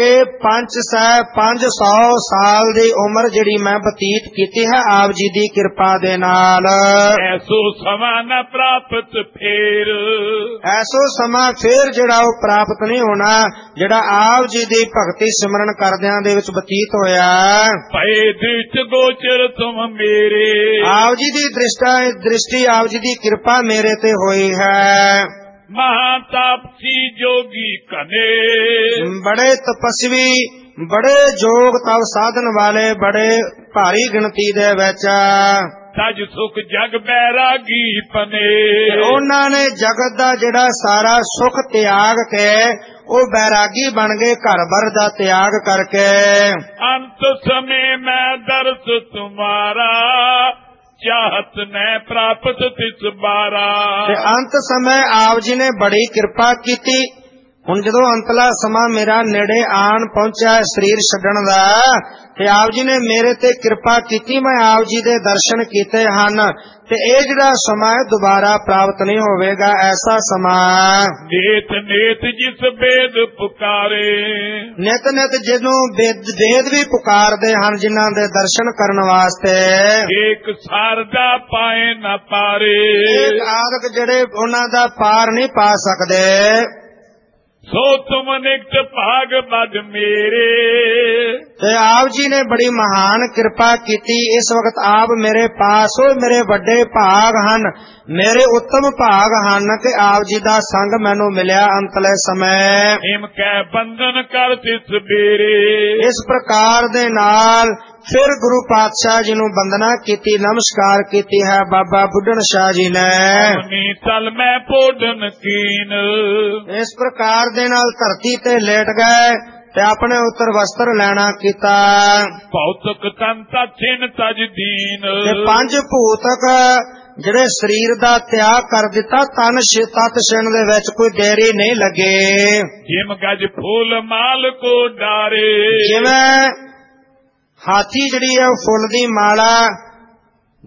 500 ਸਾਲ ਦੀ ਉਮਰ ਜਿਹੜੀ ਮੈਂ ਬਤੀਤ ਕੀਤੀ ਹੈ ਆਪ ਜੀ ਦੀ ਕਿਰਪਾ ਦੇ ਨਾਲ। ਐਸੋ ਸਮਾਂ ਨਾ ਪ੍ਰਾਪਤ ਫੇਰ। ਐਸੋ ਸਮਾਂ ਫੇਰ ਜਿਹੜਾ ਉਹ ਪ੍ਰਾਪਤ ਨਹੀਂ ਹੋਣਾ ਜਿਹੜਾ ਆਪ ਜੀ ਦੀ ਭਗਤੀ ਸਿਮਰਨ ਕਰਦਿਆਂ ਦੇ ਵਿੱਚ ਬਤੀਤ ਹੋਇਆ। ਭਏ ਦ੍ਰਿਸ਼ਟ ਗੋਚਰ ਤੁਮ ਮੇਰੇ। ਆਪ ਜੀ ਦੀ ਦ੍ਰਿਸ਼ਟੀ ਆਪ ਜੀ ਦੀ ਕਿਰਪਾ ਮੇਰੇ ਤੇ ਹੋਈ ਹੈ। ਮਹਾਤਾਪਸੀ ਜੋਗੀ ਕਨੇ। ਬੜੇ ਤਪਸਵੀ, ਬੜੇ ਜੋਗ ਤਪ ਸਾਧਨ ਵਾਲੇ, ਬੜੇ ਭਾਰੀ ਗਿਣਤੀ ਦੇ ਵਿੱਚ ਤਜ ਸੁਖ ਜਗ ਬੈਰਾਗੀ ਪਨੇ। ਉਹਨਾਂ ਨੇ ਜਗਤ ਦਾ ਜਿਹੜਾ ਸਾਰਾ ਸੁਖ ਤਿਆਗ ਕੇ ਉਹ ਬੈਰਾਗੀ ਬਣ ਗਏ, ਘਰ ਬਾਰ ਦਾ ਤਿਆਗ ਕਰਕੇ। ਅੰਤ ਸਮੇਂ ਮੈਂ ਦਰਸ ਤੁਮਾਰਾ ਚਾਹਤ ਨੇ ਪ੍ਰਾਪਤ ਤਿਸ ਬਾਰਾ। ਤੇ ਅੰਤ ਸਮੇਂ ਆਪ ਜੀ ਨੇ ਬੜੀ ਕਿਰਪਾ ਕੀਤੀ। ਹੁਣ ਜਦੋਂ ਅੰਤਲਾ ਸਮਾਂ ਮੇਰਾ ਨੇੜੇ ਆਣ ਪਹੁੰਚਿਆ ਸਰੀਰ ਛੱਡਣ ਦਾ, ਤੇ ਆਪ ਜੀ ਨੇ ਮੇਰੇ ਤੇ ਕਿਰਪਾ ਕੀਤੀ, ਮੈਂ ਆਪ ਜੀ ਦੇ ਦਰਸ਼ਨ ਕੀਤੇ ਹਨ। ਤੇ ਇਹ ਜਿਹੜਾ ਸਮਾਂ ਦੁਬਾਰਾ ਪ੍ਰਾਪਤ ਨਹੀਂ ਹੋਵੇਗਾ, ਐਸਾ ਸਮਾਂ। ਨੇਤ ਨੇਤ ਜਿਸ ਬੇਦ ਪੁਕਾਰੇ। ਨਿਤ ਨਿਤ ਜਿਹਨੂੰ ਵੇਦ ਵੀ ਪੁਕਾਰਦੇ ਹਨ, ਜਿਨ੍ਹਾਂ ਦੇ ਦਰਸ਼ਨ ਕਰਨ ਵਾਸਤੇ। ਏਕ ਸਾਰਦਾ ਪਾਏ ਨਾ ਪਾਰੇ। ਇੱਕ ਆਦਿਕ ਜਿਹੜੇ ਉਹਨਾਂ ਦਾ ਪਾਰ ਨਹੀਂ ਪਾ ਸਕਦੇ। ਸੋ ਤੁਮ ਨਿਕਟ ਭਾਗ ਬਦ ਮੇਰੇ। ਤੇ ਆਪ ਜੀ ਨੇ ਬੜੀ ਮਹਾਨ ਕਿਰਪਾ ਕੀਤੀ। ਇਸ ਵਕਤ ਆਪ ਮੇਰੇ ਪਾਸ ਹੋ, ਮੇਰੇ ਵੱਡੇ ਭਾਗ ਹਨ, ਮੇਰੇ ਉੱਤਮ ਭਾਗ ਹਨ ਕਿ ਆਪ ਜੀ ਦਾ ਸੰਗ ਮੈਨੂੰ ਮਿਲਿਆ ਅੰਤਲੇ ਸਮੇਂ। ਹਿਮ ਕੈ ਬੰਧਨ ਕਰ ਤਿਸ ਬੇਰੇ। ਇਸ ਪ੍ਰਕਾਰ ਦੇ ਨਾਲ ਫਿਰ ਗੁਰੂ ਪਾਤਸ਼ਾਹ ਜੀ ਨੂੰ ਬੰਦਨਾ ਕੀਤੀ, ਨਮਸਕਾਰ ਕੀਤੀ ਹੈ ਬਾਬਾ ਬੁੱਢਣ ਸ਼ਾਹ ਜੀ ਨੇ। ਨੀ ਤਲ ਮੈਂ ਪੋਢਨ ਕੀਨ। ਇਸ ਪ੍ਰਕਾਰ ਦੇ ਨਾਲ ਧਰਤੀ ਤੇ ਲੇਟ ਗਏ ਤੇ ਆਪਣੇ ਉੱਤਰ ਵਸਤਰ ਲੈਣਾ ਕੀਤਾ। ਭੌਤਿਕ ਤਨ ਤਛਿਨ ਤਜ ਦੀਨ। ਤੇ 5 ਭੂਤਕ ਜਿਹੜੇ ਸਰੀਰ ਦਾ ਤਿਆਗ ਕਰ ਦਿੱਤਾ, ਤਨ ਤਤ ਛਿਣ ਦੇ ਵਿੱਚ ਕੋਈ ਦੇਰੀ ਨਹੀਂ ਲੱਗੇ। ਜਿਮ ਗਜ ਫੂਲ ਮਾਲ ਕੋ ਡਾਰੇ। ਜਿਵੇਂ ਹਾਥੀ ਜਿਹੜੀ ਹੈ ਉਹ ਫੁੱਲ ਦੀ ਮਾਲਾ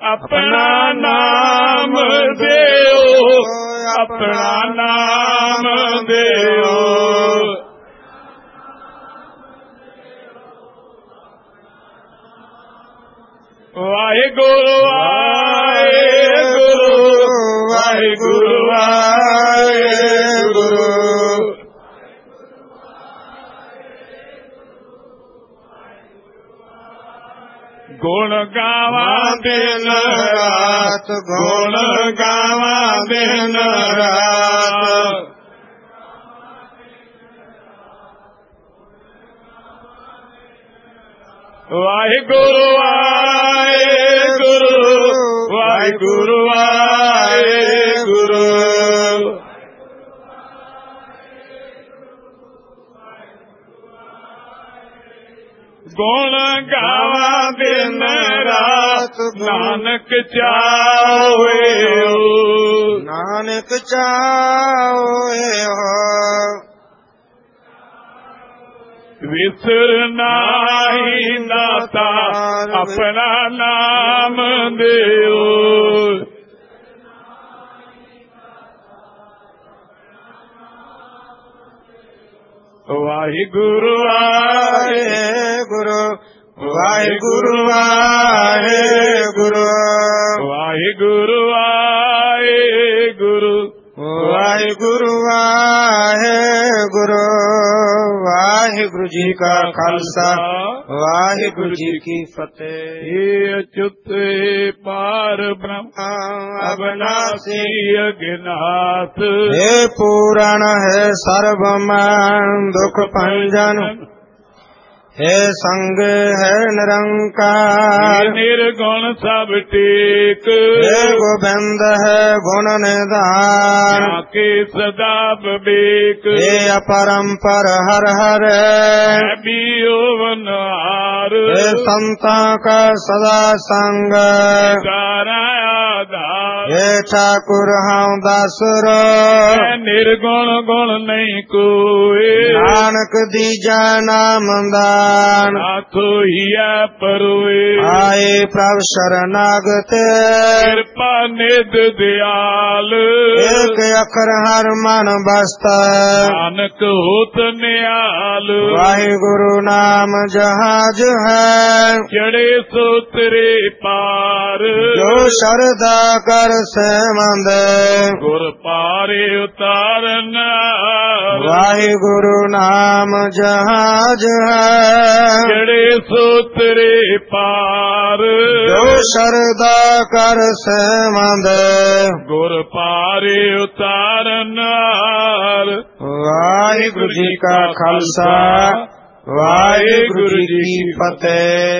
ਆਪਣਾ ਨਾਮ ਦਿਓ, ਆਪਣਾ ਨਾਮ ਦਿਓ। ਵਾਹਿਗੁਰੂ ਵਾਹਿਗੁਰੂ ਵਾਹਿਗੁਰੂ ਵਾਹਿਗੁਰੂ। ਗੁਣ ਗਾਵਾਂ ਦਿਨ ਰਾਤ, ਗੁਣ ਗਾਵਾਂ ਦਿਨ ਰਾਤ। ਵਾਹਿਗੁਰੂ ਵਾਹਿਗੁਰੂ ਵਾਹਿਗੁਰੂ ਵਾਹਿਗੁਰੂ। ਗੁਣ ਗਾਵਾਂ ਦਿਨ ਰਾਤ, ਨਾਨਕ ਚਾਹੋਏ ਹੋ, ਨਾਨਕ ਚਾਹੋਏ ਹੋ। ਵਿਸਰ ਨਾਹੀ ਦਾਤਾ, ਆਪਣਾ ਨਾਮ ਦਿਓ। ਵਾਹਿਗੁਰੂ ਵਾਹਿਗੁਰੂ ਵਾਹਿਗੁਰੂ ਵਾਹਿਗੁਰੂ ਵਾਹਿਗੁਰੂ ਵਾਹਿਗੁਰੂ ਵਾਹਿਗੁਰੂ ਵਾਹਿਗੁਰੂ। ਵਾਹਿਗੁਰੂ ਜੀ ਕਾ ਖਾਲਸਾ, ਵਾਹਿਗੁਰੂ ਜੀ ਕੀ ਫਤਿਹ। ਇਹ ਅਚੁੱਤ ਪਾਰ ਬ੍ਰਹਮ ਅਬਨਾਸੀ ਅਗਨਾਥ, हे पूरण है सर्वमन दुख भंजन, हे संग है निरंकार, निर्गुण सब टेक, हे गोविंद है गुण निधान, के सदा विवेक, हे अपरंपर हर हर, बियोवनहार, हे संता का सदा संग, आधार, हे ठाकुर हम दासुर, निर्गुण गुण नहीं कोई, नानक दीजा नाम दान, नाथो हिया परोए, आए प्रभु शरणागत, कृपा निध दयाल, एक अखर हर मन बसता, नानक होत निहाल, वाहिगुरु नाम जहाज है, चढ़े सो तेरे पार, जो शरदा कर से मंद, गुर पारे उतारन, वाहिगुरु नाम जहाज है, चढ़े सो तेरे पार, जो शरदा कर से मंद, गुर पारे उतारन। वाहिगुरु जी का खालसा, वाहिगुरु जी की फतेह।